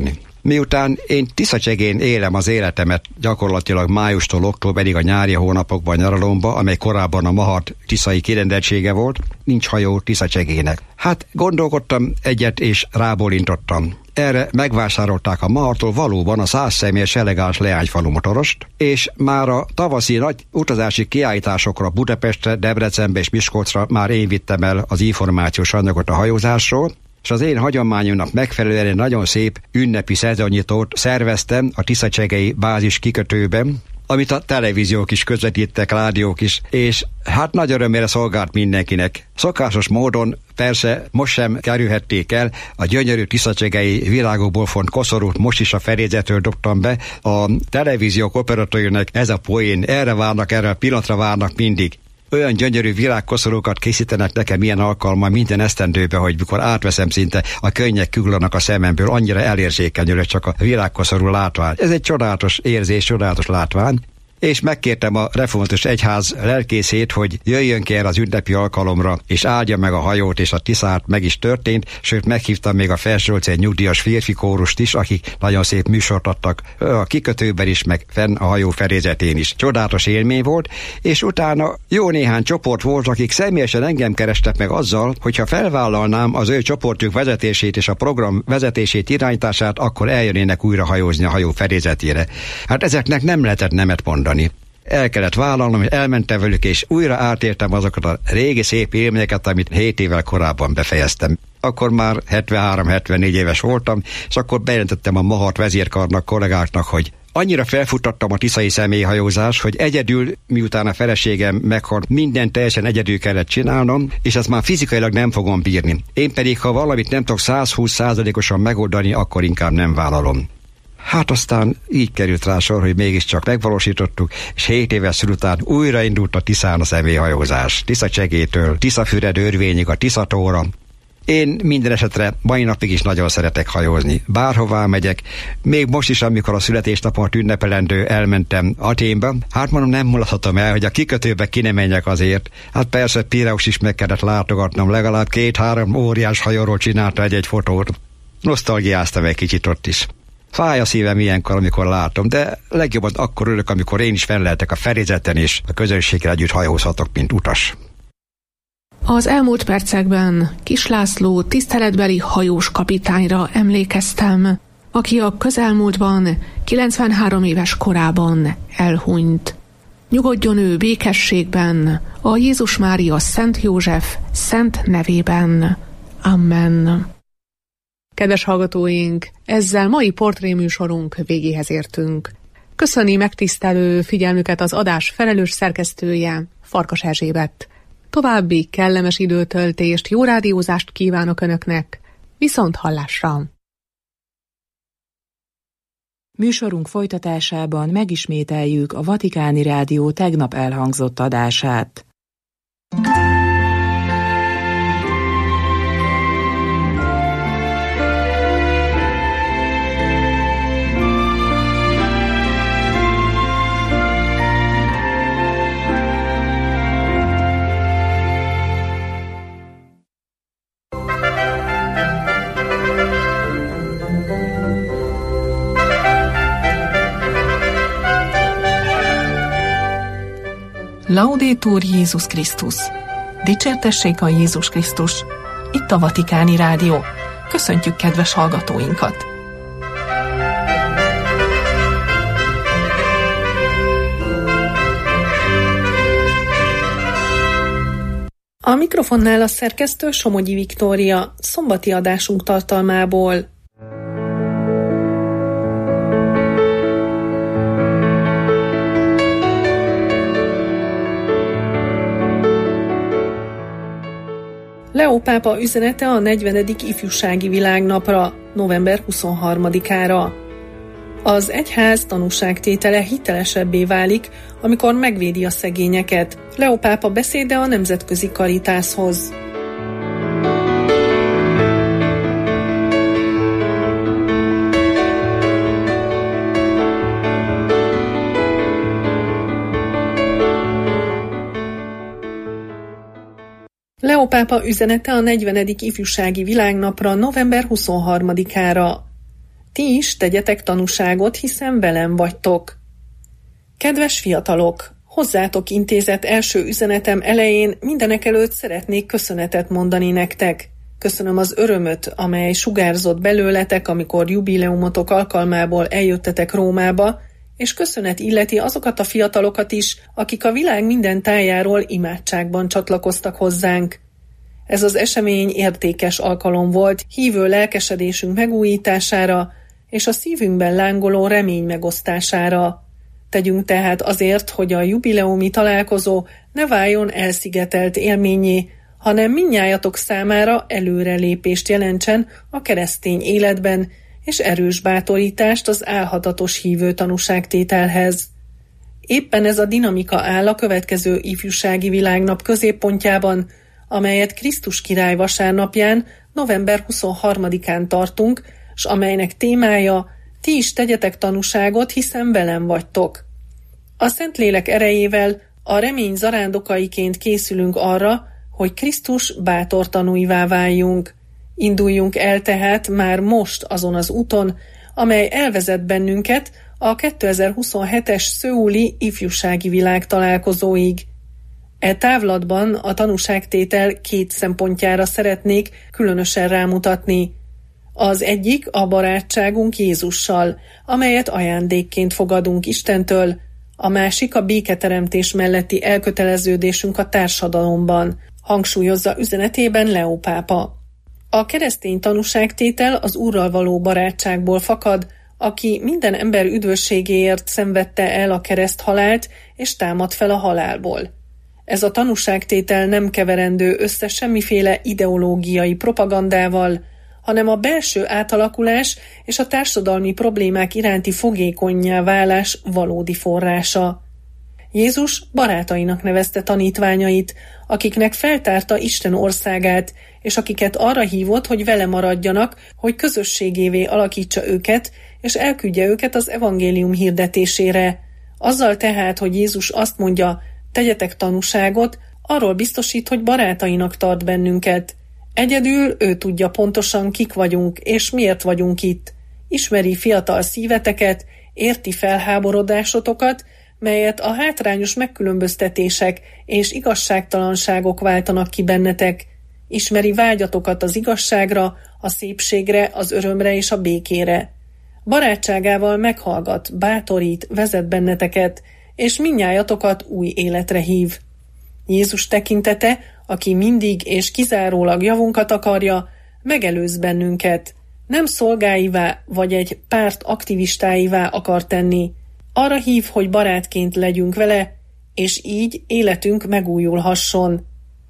Speaker 8: Miután én Tiszacsegén élem az életemet gyakorlatilag májustól októberig a nyári hónapokban nyaralomba, amely korábban a Mahart tiszai kirendeltsége volt, nincs hajó Tiszacsegének. Hát gondolkodtam egyet és rábólintottam. Erre megvásárolták a Mahartól valóban a száz személyes elegáns leányfalu motorost, és már a tavaszi nagy utazási kiállításokra Budapestre, Debrecenbe és Miskolcra már én vittem el az információs anyagot a hajózásról, és az én hagyományomnak megfelelően egy nagyon szép ünnepi szezonnyitót szerveztem a tiszacsegei bázis kikötőben, amit a televíziók is közvetítettek, rádiók is, és hát nagy örömére szolgált mindenkinek. Szokásos módon persze most sem kerülhették el a gyönyörű tiszacsegei virágokból font koszorút, most is a felézetről dobtam be. A televíziók operatőrnek ez a poén, erre várnak, erre a pillanatra várnak mindig. Olyan gyönyörű virágkoszorúkat készítenek nekem ilyen alkalommal minden esztendőben, hogy mikor átveszem, szinte a könnyek küllanak a szememből, annyira elérzékenyül csak a virágkoszorú látvány. Ez egy csodálatos érzés, csodálatos látvány. És megkértem a református egyház lelkészét, hogy jöjjön ki erre az ünnepi alkalomra, és áldja meg a hajót és a Tiszát, meg is történt, sőt meghívtam még a Felsőlce egy nyugdíjas férfi kórust is, akik nagyon szép műsort adtak a kikötőben is, meg fenn a hajó felézetén is. Csodálatos élmény volt, és utána jó néhány csoport volt, akik személyesen engem kerestek meg azzal, hogyha felvállalnám az ő csoportjuk vezetését és a program vezetését, irányítását, akkor eljönnének újra hajózni a hajó felézetére. Hát ezeknek nem lehetett nemet mondani. El kellett vállalnom, hogy elmentem velük, és újra átéltem azokat a régi szép élményeket, amit hét évvel korábban befejeztem. Akkor már hetvenhárom-hetvennégy éves voltam, és akkor bejelentettem a Mahart vezérkarnak, kollégáknak, hogy annyira felfuttattam a tiszai személyhajózás, hogy egyedül, miután a feleségem meghalt, mindent teljesen egyedül kellett csinálnom, és ezt már fizikailag nem fogom bírni. Én pedig, ha valamit nem tudok százhúsz százalékosan megoldani, akkor inkább nem vállalom. Hát aztán így került rá sor, hogy mégiscsak megvalósítottuk, és hét évvel után újraindult a Tiszán a személyhajózás. Tiszacsegétől, Tiszafüred Örvényig, a Tiszatóra. Én minden esetre mai napig is nagyon szeretek hajózni. Bárhová megyek, még most is, amikor a születésnapomat ünnepelendő elmentem Athénba, hát mondom, nem mulathatom el, hogy a kikötőbe ki ne menjek azért. Hát persze Pireus is meg kellett látogatnom, legalább két-három óriás hajóról csinálta egy-egy fotót. Nosztalgiáztam egy kicsit ott is. Fáj a szívem ilyenkor, amikor látom, de legjobban akkor örülök, amikor én is fennlehetek a felézeten, és a közönséggel együtt hajózhatok, mint utas.
Speaker 7: Az elmúlt percekben Kis László tiszteletbeli hajós kapitányra emlékeztem, aki a közelmúltban kilencvenhárom éves korában elhunyt. Nyugodjon ő békességben, a Jézus Mária Szent József szent nevében. Amen. Kedves hallgatóink, ezzel mai portréműsorunk végéhez értünk. Köszöni megtisztelő figyelmüket az adás felelős szerkesztője, Farkas Erzsébet. További kellemes időtöltést, jó rádiózást kívánok Önöknek. Viszont hallásra!
Speaker 4: Műsorunk folytatásában megismételjük a Vatikáni Rádió tegnap elhangzott adását.
Speaker 9: Laudetur Jézus Krisztus! Dicsértessék a Jézus Krisztus! Itt a Vatikáni Rádió. Köszöntjük kedves hallgatóinkat! A mikrofonnál a szerkesztő Somogyi Viktória, szombati adásunk tartalmából. Leó pápa üzenete a negyvenedik ifjúsági világnapra, november huszonharmadikára. Az egyház tanúságtétele hitelesebbé válik, amikor megvédi a szegényeket. Leó pápa beszéde a nemzetközi Caritashoz. Leó pápa üzenete a negyvenedik ifjúsági világnapra, november huszonharmadikára. ti is tegyetek tanúságot, hiszen velem vagytok. Kedves fiatalok, hozzátok intézett első üzenetem elején mindenekelőtt szeretnék köszönetet mondani nektek. Köszönöm az örömöt, amely sugárzott belőletek, amikor jubileumotok alkalmából eljöttetek Rómába, és köszönet illeti azokat a fiatalokat is, akik a világ minden tájáról imádságban csatlakoztak hozzánk. Ez az esemény értékes alkalom volt hívő lelkesedésünk megújítására és a szívünkben lángoló remény megosztására. Tegyünk tehát azért, hogy a jubileumi találkozó ne váljon elszigetelt élményé, hanem mindnyájatok számára előrelépést jelentsen a keresztény életben, és erős bátorítást az álhatatos hívő tanúságtételhez. Éppen ez a dinamika áll a következő ifjúsági világnap középpontjában, amelyet Krisztus király vasárnapján, november huszonharmadikán tartunk, s amelynek témája: ti is tegyetek tanúságot, hiszen velem vagytok. A Szentlélek erejével a remény zarándokaiként készülünk arra, hogy Krisztus bátor tanúivá váljunk. Induljunk el tehát már most azon az úton, amely elvezet bennünket a kétezer-huszonhetes szöuli ifjúsági világ találkozóig. E távlatban a tanúságtétel két szempontjára szeretnék különösen rámutatni. Az egyik a barátságunk Jézussal, amelyet ajándékként fogadunk Istentől, a másik a béketeremtés melletti elköteleződésünk a társadalomban, hangsúlyozza üzenetében Leó pápa. A keresztény tanúságtétel az Úrral való barátságból fakad, aki minden ember üdvösségéért szenvedte el a kereszthalált és támad fel a halálból. Ez a tanúságtétel nem keverendő össze semmiféle ideológiai propagandával, hanem a belső átalakulás és a társadalmi problémák iránti fogékonnyá válás valódi forrása. Jézus barátainak nevezte tanítványait, akiknek feltárta Isten országát, és akiket arra hívott, hogy vele maradjanak, hogy közösségévé alakítsa őket, és elküldje őket az evangélium hirdetésére. Azzal tehát, hogy Jézus azt mondja, tegyetek tanúságot, arról biztosít, hogy barátainak tart bennünket. Egyedül ő tudja pontosan, kik vagyunk, és miért vagyunk itt. Ismeri fiatal szíveteket, érti felháborodásotokat, melyet a hátrányos megkülönböztetések és igazságtalanságok váltanak ki bennetek. Ismeri vágyatokat az igazságra, a szépségre, az örömre és a békére. Barátságával meghallgat, bátorít, vezet benneteket, és mindnyájatokat új életre hív. Jézus tekintete, aki mindig és kizárólag javunkat akarja, megelőz bennünket. Nem szolgáivá vagy egy párt aktivistáivá akar tenni. Arra hív, hogy barátként legyünk vele, és így életünk megújulhasson.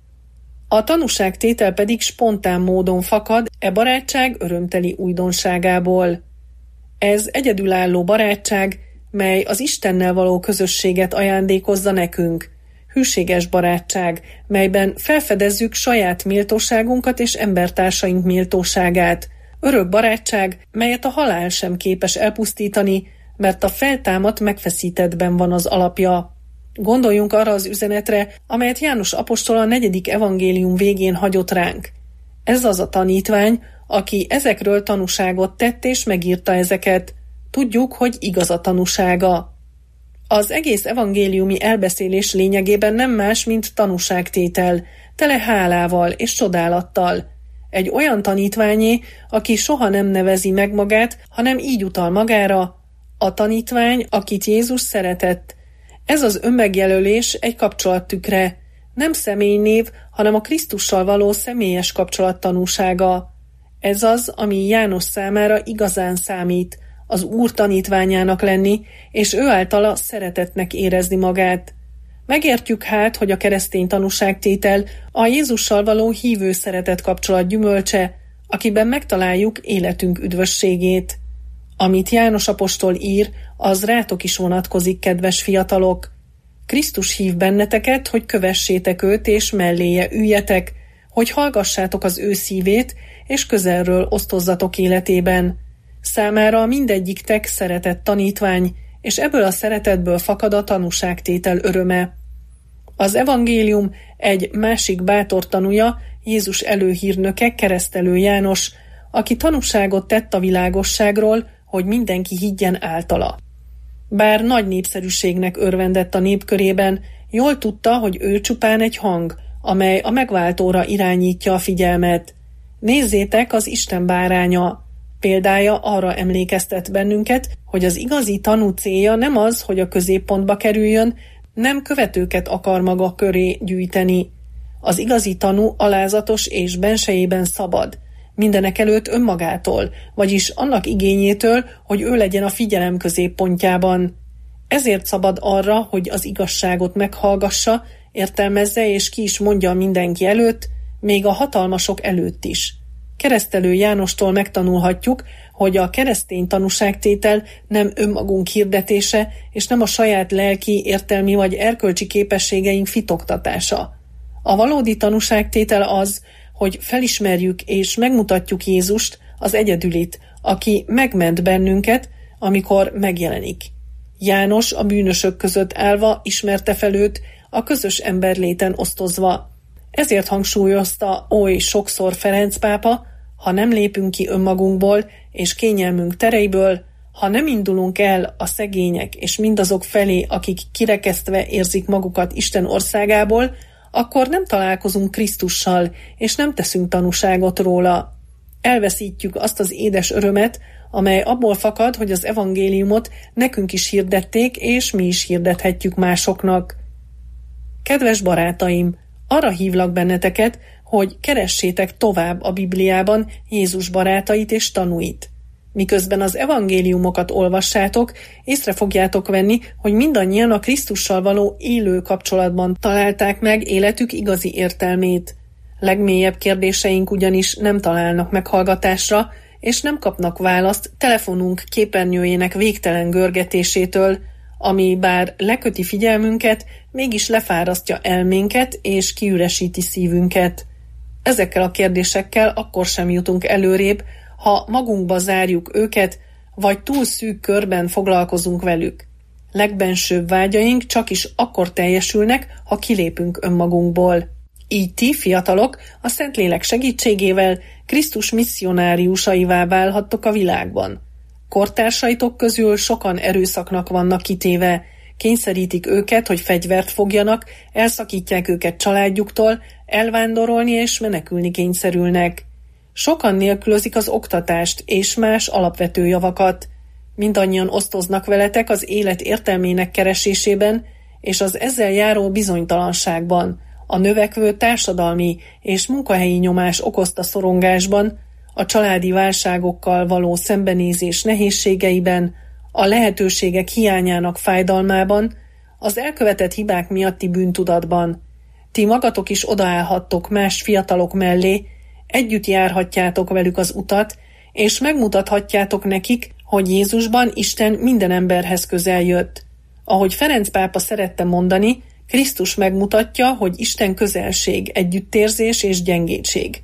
Speaker 9: A tanúságtétel pedig spontán módon fakad e barátság örömteli újdonságából. Ez egyedülálló barátság, mely az Istennel való közösséget ajándékozza nekünk. Hűséges barátság, melyben felfedezzük saját méltóságunkat és embertársaink méltóságát. Örök barátság, melyet a halál sem képes elpusztítani, mert a feltámadt megfeszítettben van az alapja. Gondoljunk arra az üzenetre, amelyet János apostol a negyedik evangélium végén hagyott ránk. Ez az a tanítvány, aki ezekről tanúságot tett és megírta ezeket. Tudjuk, hogy igaz a tanúsága. Az egész evangéliumi elbeszélés lényegében nem más, mint tanúságtétel, tele hálával és csodálattal. Egy olyan tanítványé, aki soha nem nevezi meg magát, hanem így utal magára, a tanítvány, akit Jézus szeretett. Ez az önmegjelölés egy kapcsolattükre, nem személynév, hanem a Krisztussal való személyes kapcsolat tanúsága. Ez az, ami János számára igazán számít, az Úr tanítványának lenni, és ő általa szeretettnek érezni magát. Megértjük hát, hogy a keresztény tanúságtétel a Jézussal való hívő szeretet kapcsolat gyümölcse, akiben megtaláljuk életünk üdvösségét. Amit János apostol ír, az rátok is vonatkozik, kedves fiatalok. Krisztus hív benneteket, hogy kövessétek őt és melléje üljetek, hogy hallgassátok az ő szívét, és közelről osztozzatok életében. Számára mindegyiktek szeretett tanítvány, és ebből a szeretetből fakad a tanúságtétel öröme. Az evangélium egy másik bátor tanúja, Jézus előhírnöke, keresztelő János, aki tanúságot tett a világosságról, hogy mindenki higgyen általa. Bár nagy népszerűségnek örvendett a nép körében, jól tudta, hogy ő csupán egy hang, amely a megváltóra irányítja a figyelmet. Nézzétek, az Isten báránya! Példája arra emlékeztet bennünket, hogy az igazi tanú célja nem az, hogy a középpontba kerüljön, nem követőket akar maga köré gyűjteni. Az igazi tanú alázatos és bensejében szabad, mindenekelőtt önmagától, vagyis annak igényétől, hogy ő legyen a figyelem középpontjában. Ezért szabad arra, hogy az igazságot meghallgassa, értelmezze és ki is mondja mindenki előtt, még a hatalmasok előtt is. Keresztelő Jánostól megtanulhatjuk, hogy a keresztény tanúságtétel nem önmagunk hirdetése, és nem a saját lelki, értelmi vagy erkölcsi képességeink fitoktatása. A valódi tanúságtétel az, hogy felismerjük és megmutatjuk Jézust, az egyedülit, aki megment bennünket, amikor megjelenik. János a bűnösök között állva ismerte fel őt, a közös emberléten osztozva. Ezért hangsúlyozta oly sokszor Ferenc pápa, ha nem lépünk ki önmagunkból és kényelmünk tereiből, ha nem indulunk el a szegények és mindazok felé, akik kirekesztve érzik magukat Isten országából, akkor nem találkozunk Krisztussal, és nem teszünk tanúságot róla. Elveszítjük azt az édes örömet, amely abból fakad, hogy az evangéliumot nekünk is hirdették, és mi is hirdethetjük másoknak. Kedves barátaim, arra hívlak benneteket, hogy keressétek tovább a Bibliában Jézus barátait és tanúit. Miközben az evangéliumokat olvassátok, észre fogjátok venni, hogy mindannyian a Krisztussal való élő kapcsolatban találták meg életük igazi értelmét. Legmélyebb kérdéseink ugyanis nem találnak meghallgatásra, és nem kapnak választ telefonunk képernyőjének végtelen görgetésétől, ami bár leköti figyelmünket, mégis lefárasztja elménket és kiüresíti szívünket. Ezekkel a kérdésekkel akkor sem jutunk előrébb, ha magunkba zárjuk őket, vagy túl szűk körben foglalkozunk velük. Legbensőbb vágyaink csak is akkor teljesülnek, ha kilépünk önmagunkból. Így ti, fiatalok, a Szentlélek segítségével Krisztus misszionáriusaivá válhattok a világban. Kortársaitok közül sokan erőszaknak vannak kitéve, kényszerítik őket, hogy fegyvert fogjanak, elszakítják őket családjuktól, elvándorolni és menekülni kényszerülnek. Sokan nélkülözik az oktatást és más alapvető javakat. Mindannyian osztoznak veletek az élet értelmének keresésében és az ezzel járó bizonytalanságban, a növekvő társadalmi és munkahelyi nyomás okozta szorongásban, a családi válságokkal való szembenézés nehézségeiben, a lehetőségek hiányának fájdalmában, az elkövetett hibák miatti bűntudatban. Ti magatok is odaállhattok más fiatalok mellé, együtt járhatjátok velük az utat, és megmutathatjátok nekik, hogy Jézusban Isten minden emberhez közel jött. Ahogy Ferenc pápa szerette mondani, Krisztus megmutatja, hogy Isten közelség, együttérzés és gyengétség.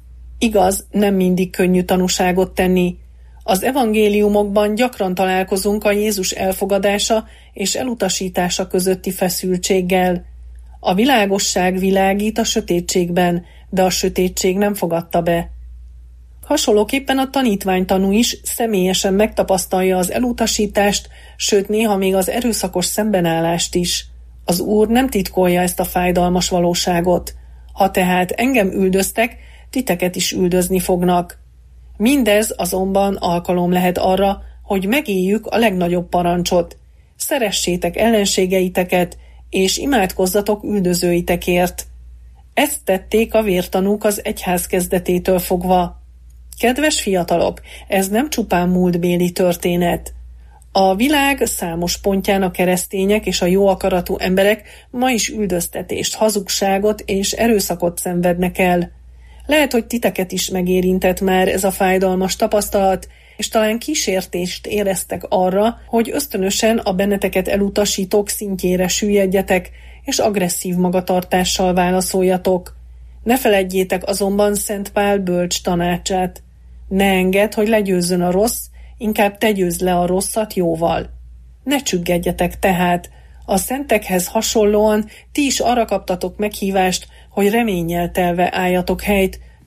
Speaker 9: Igaz, nem mindig könnyű tanúságot tenni. Az evangéliumokban gyakran találkozunk a Jézus elfogadása és elutasítása közötti feszültséggel. A világosság világít a sötétségben, de a sötétség nem fogadta be. Hasonlóképpen a tanítványtanú is személyesen megtapasztalja az elutasítást, sőt néha még az erőszakos szembenállást is. Az Úr nem titkolja ezt a fájdalmas valóságot. Ha tehát engem üldöztek, titeket is üldözni fognak. Mindez azonban alkalom lehet arra, hogy megéljük a legnagyobb parancsot. Szeressétek ellenségeiteket, és imádkozzatok üldözőitekért. Ezt tették a vértanúk az egyház kezdetétől fogva. Kedves fiatalok, ez nem csupán múltbéli történet. A világ számos pontján a keresztények és a jó akaratú emberek ma is üldöztetést, hazugságot és erőszakot szenvednek el. Lehet, hogy titeket is megérintett már ez a fájdalmas tapasztalat, és talán kísértést éreztek arra, hogy ösztönösen a benneteket elutasítók szintjére süllyedjetek, és agresszív magatartással válaszoljatok. Ne feledjétek azonban Szent Pál bölcs tanácsát. Ne engedd, hogy legyőzzön a rossz, inkább te győzd le a rosszat jóval. Ne csüggedjetek tehát, a szentekhez hasonlóan ti is arra kaptatok meghívást, hogy reménnyel telve álljatok helyt,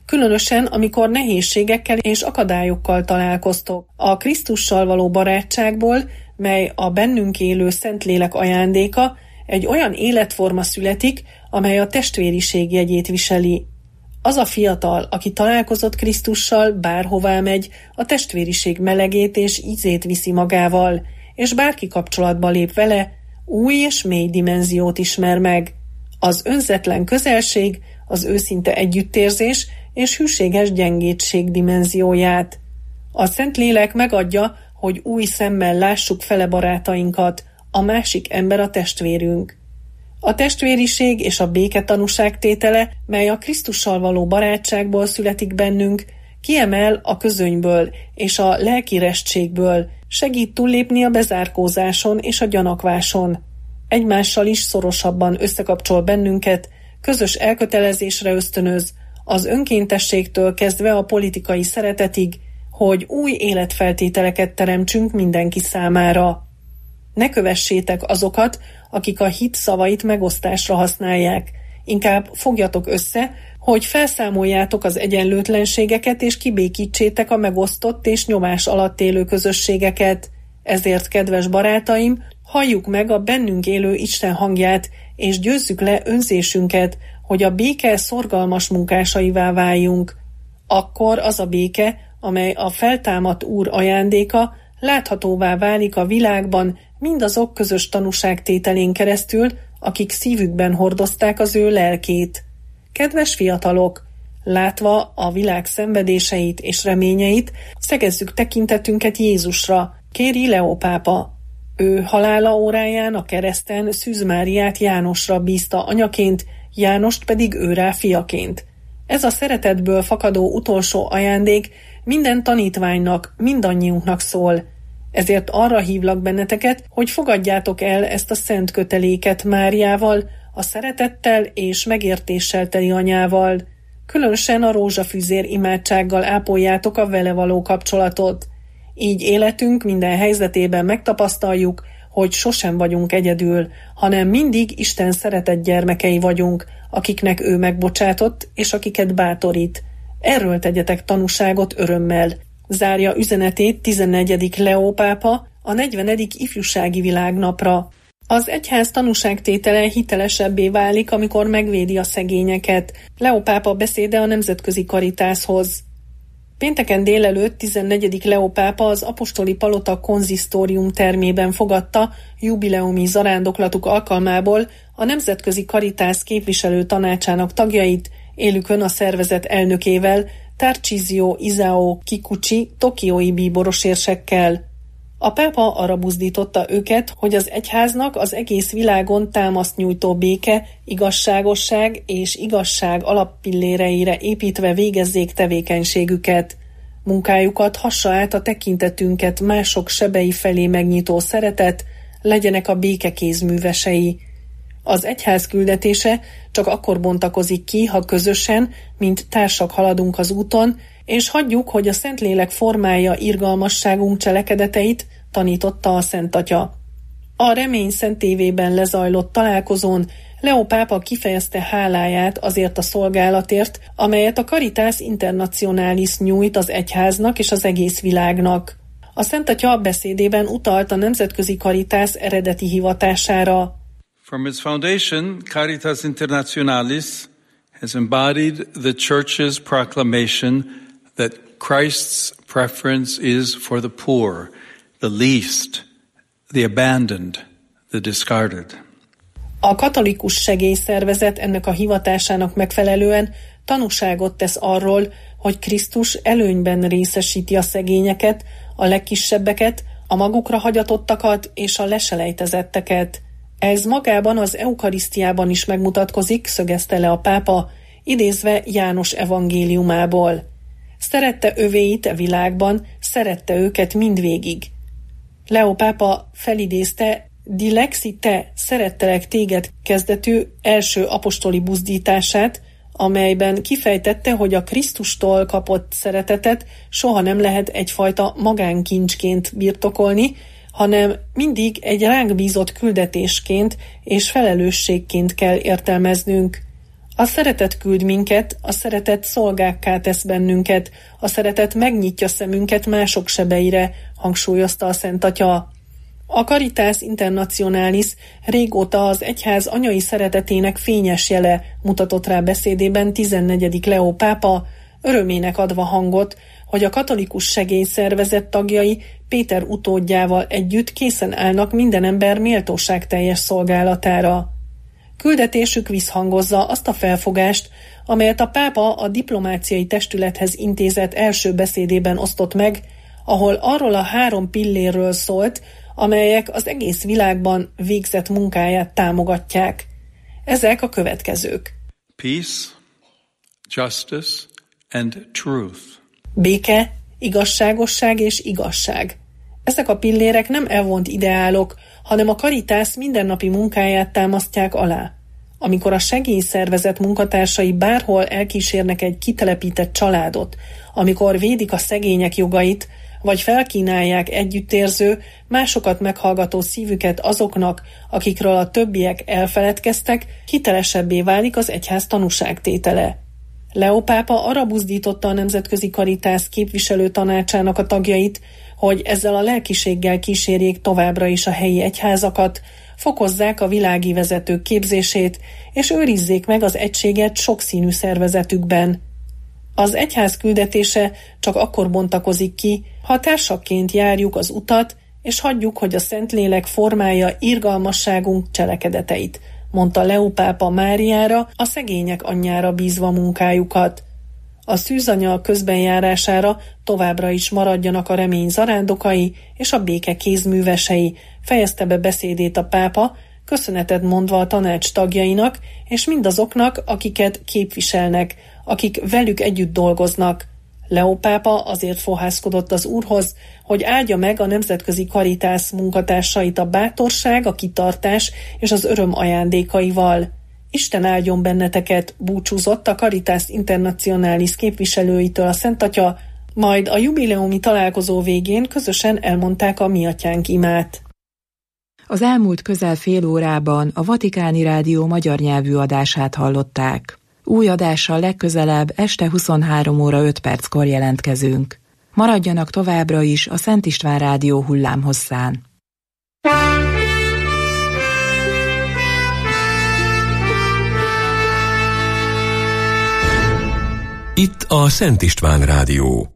Speaker 9: különösen amikor nehézségekkel és akadályokkal találkoztok. A Krisztussal való barátságból, mely a bennünk élő Szentlélek ajándéka, egy olyan életforma születik, amely a testvériség jegyét viseli. Az a fiatal, aki találkozott Krisztussal, bárhová megy, a testvériség melegét és ízét viszi magával, és bárki kapcsolatba lép vele, új és mély dimenziót ismer meg. Az önzetlen közelség, az őszinte együttérzés és hűséges gyengétség dimenzióját. A Szentlélek megadja, hogy új szemmel lássuk fele barátainkat, a másik ember a testvérünk. A testvériség és a béke tanúságtétele, mely a Krisztussal való barátságból születik bennünk, kiemel a közönyből és a lelkirestségből, segít túllépni a bezárkózáson és a gyanakváson. Egymással is szorosabban összekapcsol bennünket, közös elkötelezésre ösztönöz, az önkéntességtől kezdve a politikai szeretetig, hogy új életfeltételeket teremtsünk mindenki számára. Ne kövessétek azokat, akik a hit szavait megosztásra használják. Inkább fogjatok össze, hogy felszámoljátok az egyenlőtlenségeket és kibékítsétek a megosztott és nyomás alatt élő közösségeket. Ezért, kedves barátaim, halljuk meg a bennünk élő Isten hangját, és győzzük le önzésünket, hogy a béke szorgalmas munkásaivá váljunk. Akkor az a béke, amely a feltámadt Úr ajándéka, láthatóvá válik a világban mindazok közös tanúságtételén keresztül, akik szívükben hordozták az ő lelkét. Kedves fiatalok, látva a világ szenvedéseit és reményeit, szegezzük tekintetünket Jézusra, kéri Leó pápa. Ő halála óráján a kereszten Szűz Máriát Jánosra bízta anyaként, Jánost pedig őrá fiaként. Ez a szeretetből fakadó utolsó ajándék minden tanítványnak, mindannyiunknak szól. Ezért arra hívlak benneteket, hogy fogadjátok el ezt a szent köteléket Máriával, a szeretettel és megértéssel teli anyával. Különösen a rózsafűzér imádsággal ápoljátok a vele való kapcsolatot. Így életünk minden helyzetében megtapasztaljuk, hogy sosem vagyunk egyedül, hanem mindig Isten szeretett gyermekei vagyunk, akiknek ő megbocsátott, és akiket bátorít. Erről tegyetek tanúságot örömmel. Zárja üzenetét tizennegyedik Leó pápa a negyvenedik ifjúsági világnapra. Az egyház tanúságtétele hitelesebbé válik, amikor megvédi a szegényeket. Leó pápa beszéde a Nemzetközi Caritashoz. Pénteken délelőtt tizennegyedik Leó pápa az apostoli palota konzisztórium termében fogadta jubileumi zarándoklatuk alkalmából a Nemzetközi Caritas képviselő tanácsának tagjait, élükön a szervezet elnökével, Tarcísio Isao Kikuchi tokiói bíborosérsekkel. A pápa arra buzdította őket, hogy az egyháznak az egész világon támaszt nyújtó béke, igazságosság és igazság alappilléreire építve végezzék tevékenységüket. Munkájukat hassa át a tekintetünket mások sebei felé megnyitó szeretet, legyenek a béke kézművesei. Az egyház küldetése csak akkor bontakozik ki, ha közösen, mint társak haladunk az úton, és hagyjuk, hogy a Szentlélek formálja irgalmasságunk cselekedeteit, tanította a Szent Atya. A Remény Szent Tévében lezajlott találkozón Leó pápa kifejezte háláját azért a szolgálatért, amelyet a Caritas Internationalis nyújt az egyháznak és az egész világnak. A Szent Atya beszédében utalt a Nemzetközi Caritas eredeti hivatására.
Speaker 10: From its foundation, Caritas Internationalis has embodied the Church's proclamation that Christ's preference is for the poor, the least, the abandoned, the discarded.
Speaker 9: A katolikus segélyszervezet ennek a hivatásának megfelelően tanúságot tesz arról, hogy Krisztus előnyben részesíti a szegényeket, a legkisebbeket, a magukra hagyatottakat és a leselejtezetteket. Ez magában az eukarisztiában is megmutatkozik, szögezte le a pápa, idézve János evangéliumából. Szerette övéit a világban, szerette őket mindvégig. Leó pápa felidézte Dilexi te, szerettelek téged kezdetű első apostoli buzdítását, amelyben kifejtette, hogy a Krisztustól kapott szeretetet soha nem lehet egyfajta magánkincsként birtokolni, hanem mindig egy ránk bízott küldetésként és felelősségként kell értelmeznünk. A szeretet küld minket, a szeretet szolgákká tesz bennünket, a szeretet megnyitja szemünket mások sebeire, hangsúlyozta a Szent Atya. A Caritas Internationalis régóta az egyház anyai szeretetének fényes jele, mutatott rá beszédében tizennegyedik Leó pápa, örömének adva hangot, hogy a katolikus segélyszervezet tagjai Péter utódjával együtt készen állnak minden ember méltóságteljes szolgálatára. Küldetésük visszhangozza azt a felfogást, amelyet a pápa a diplomáciai testülethez intézett első beszédében osztott meg, ahol arról a három pillérről szólt, amelyek az egész világban végzett munkáját támogatják. Ezek a következők.
Speaker 10: Peace, justice and truth.
Speaker 9: Béke, igazságosság és igazság. Ezek a pillérek nem elvont ideálok, hanem a Caritas mindennapi munkáját támasztják alá. Amikor a segélyszervezet munkatársai bárhol elkísérnek egy kitelepített családot, amikor védik a szegények jogait, vagy felkínálják együttérző, másokat meghallgató szívüket azoknak, akikről a többiek elfeledkeztek, hitelesebbé válik az egyház tanúságtétele. Leó pápa arra buzdította a Nemzetközi Caritas képviselő tanácsának a tagjait, hogy ezzel a lelkiséggel kísérjék továbbra is a helyi egyházakat, fokozzák a világi vezetők képzését, és őrizzék meg az egységet sokszínű szervezetükben. Az egyház küldetése csak akkor bontakozik ki, ha társakként járjuk az utat, és hagyjuk, hogy a Szentlélek formálja irgalmasságunk cselekedeteit, mondta Leó pápa Máriára, a szegények anyjára bízva munkájukat. A szűzanya közbenjárására továbbra is maradjanak a remény zarándokai és a béke kézművesei, fejezte be beszédét a pápa, köszönetet mondva a tanács tagjainak, és mindazoknak, akiket képviselnek, akik velük együtt dolgoznak. Leó pápa azért fohászkodott az Úrhoz, hogy áldja meg a Nemzetközi Caritas munkatársait a bátorság, a kitartás és az öröm ajándékaival. Isten áldjon benneteket, búcsúzott a Caritas Internationalis képviselőitől a Szent Atya, majd a jubileumi találkozó végén közösen elmondták a Mi Atyánk imát.
Speaker 4: Az elmúlt közel fél órában a Vatikáni Rádió magyar nyelvű adását hallották. Új adással legközelebb este huszonhárom óra öt perckor jelentkezünk. Maradjanak továbbra is a Szent István Rádió hullámhosszán.
Speaker 5: Itt a Szent István Rádió.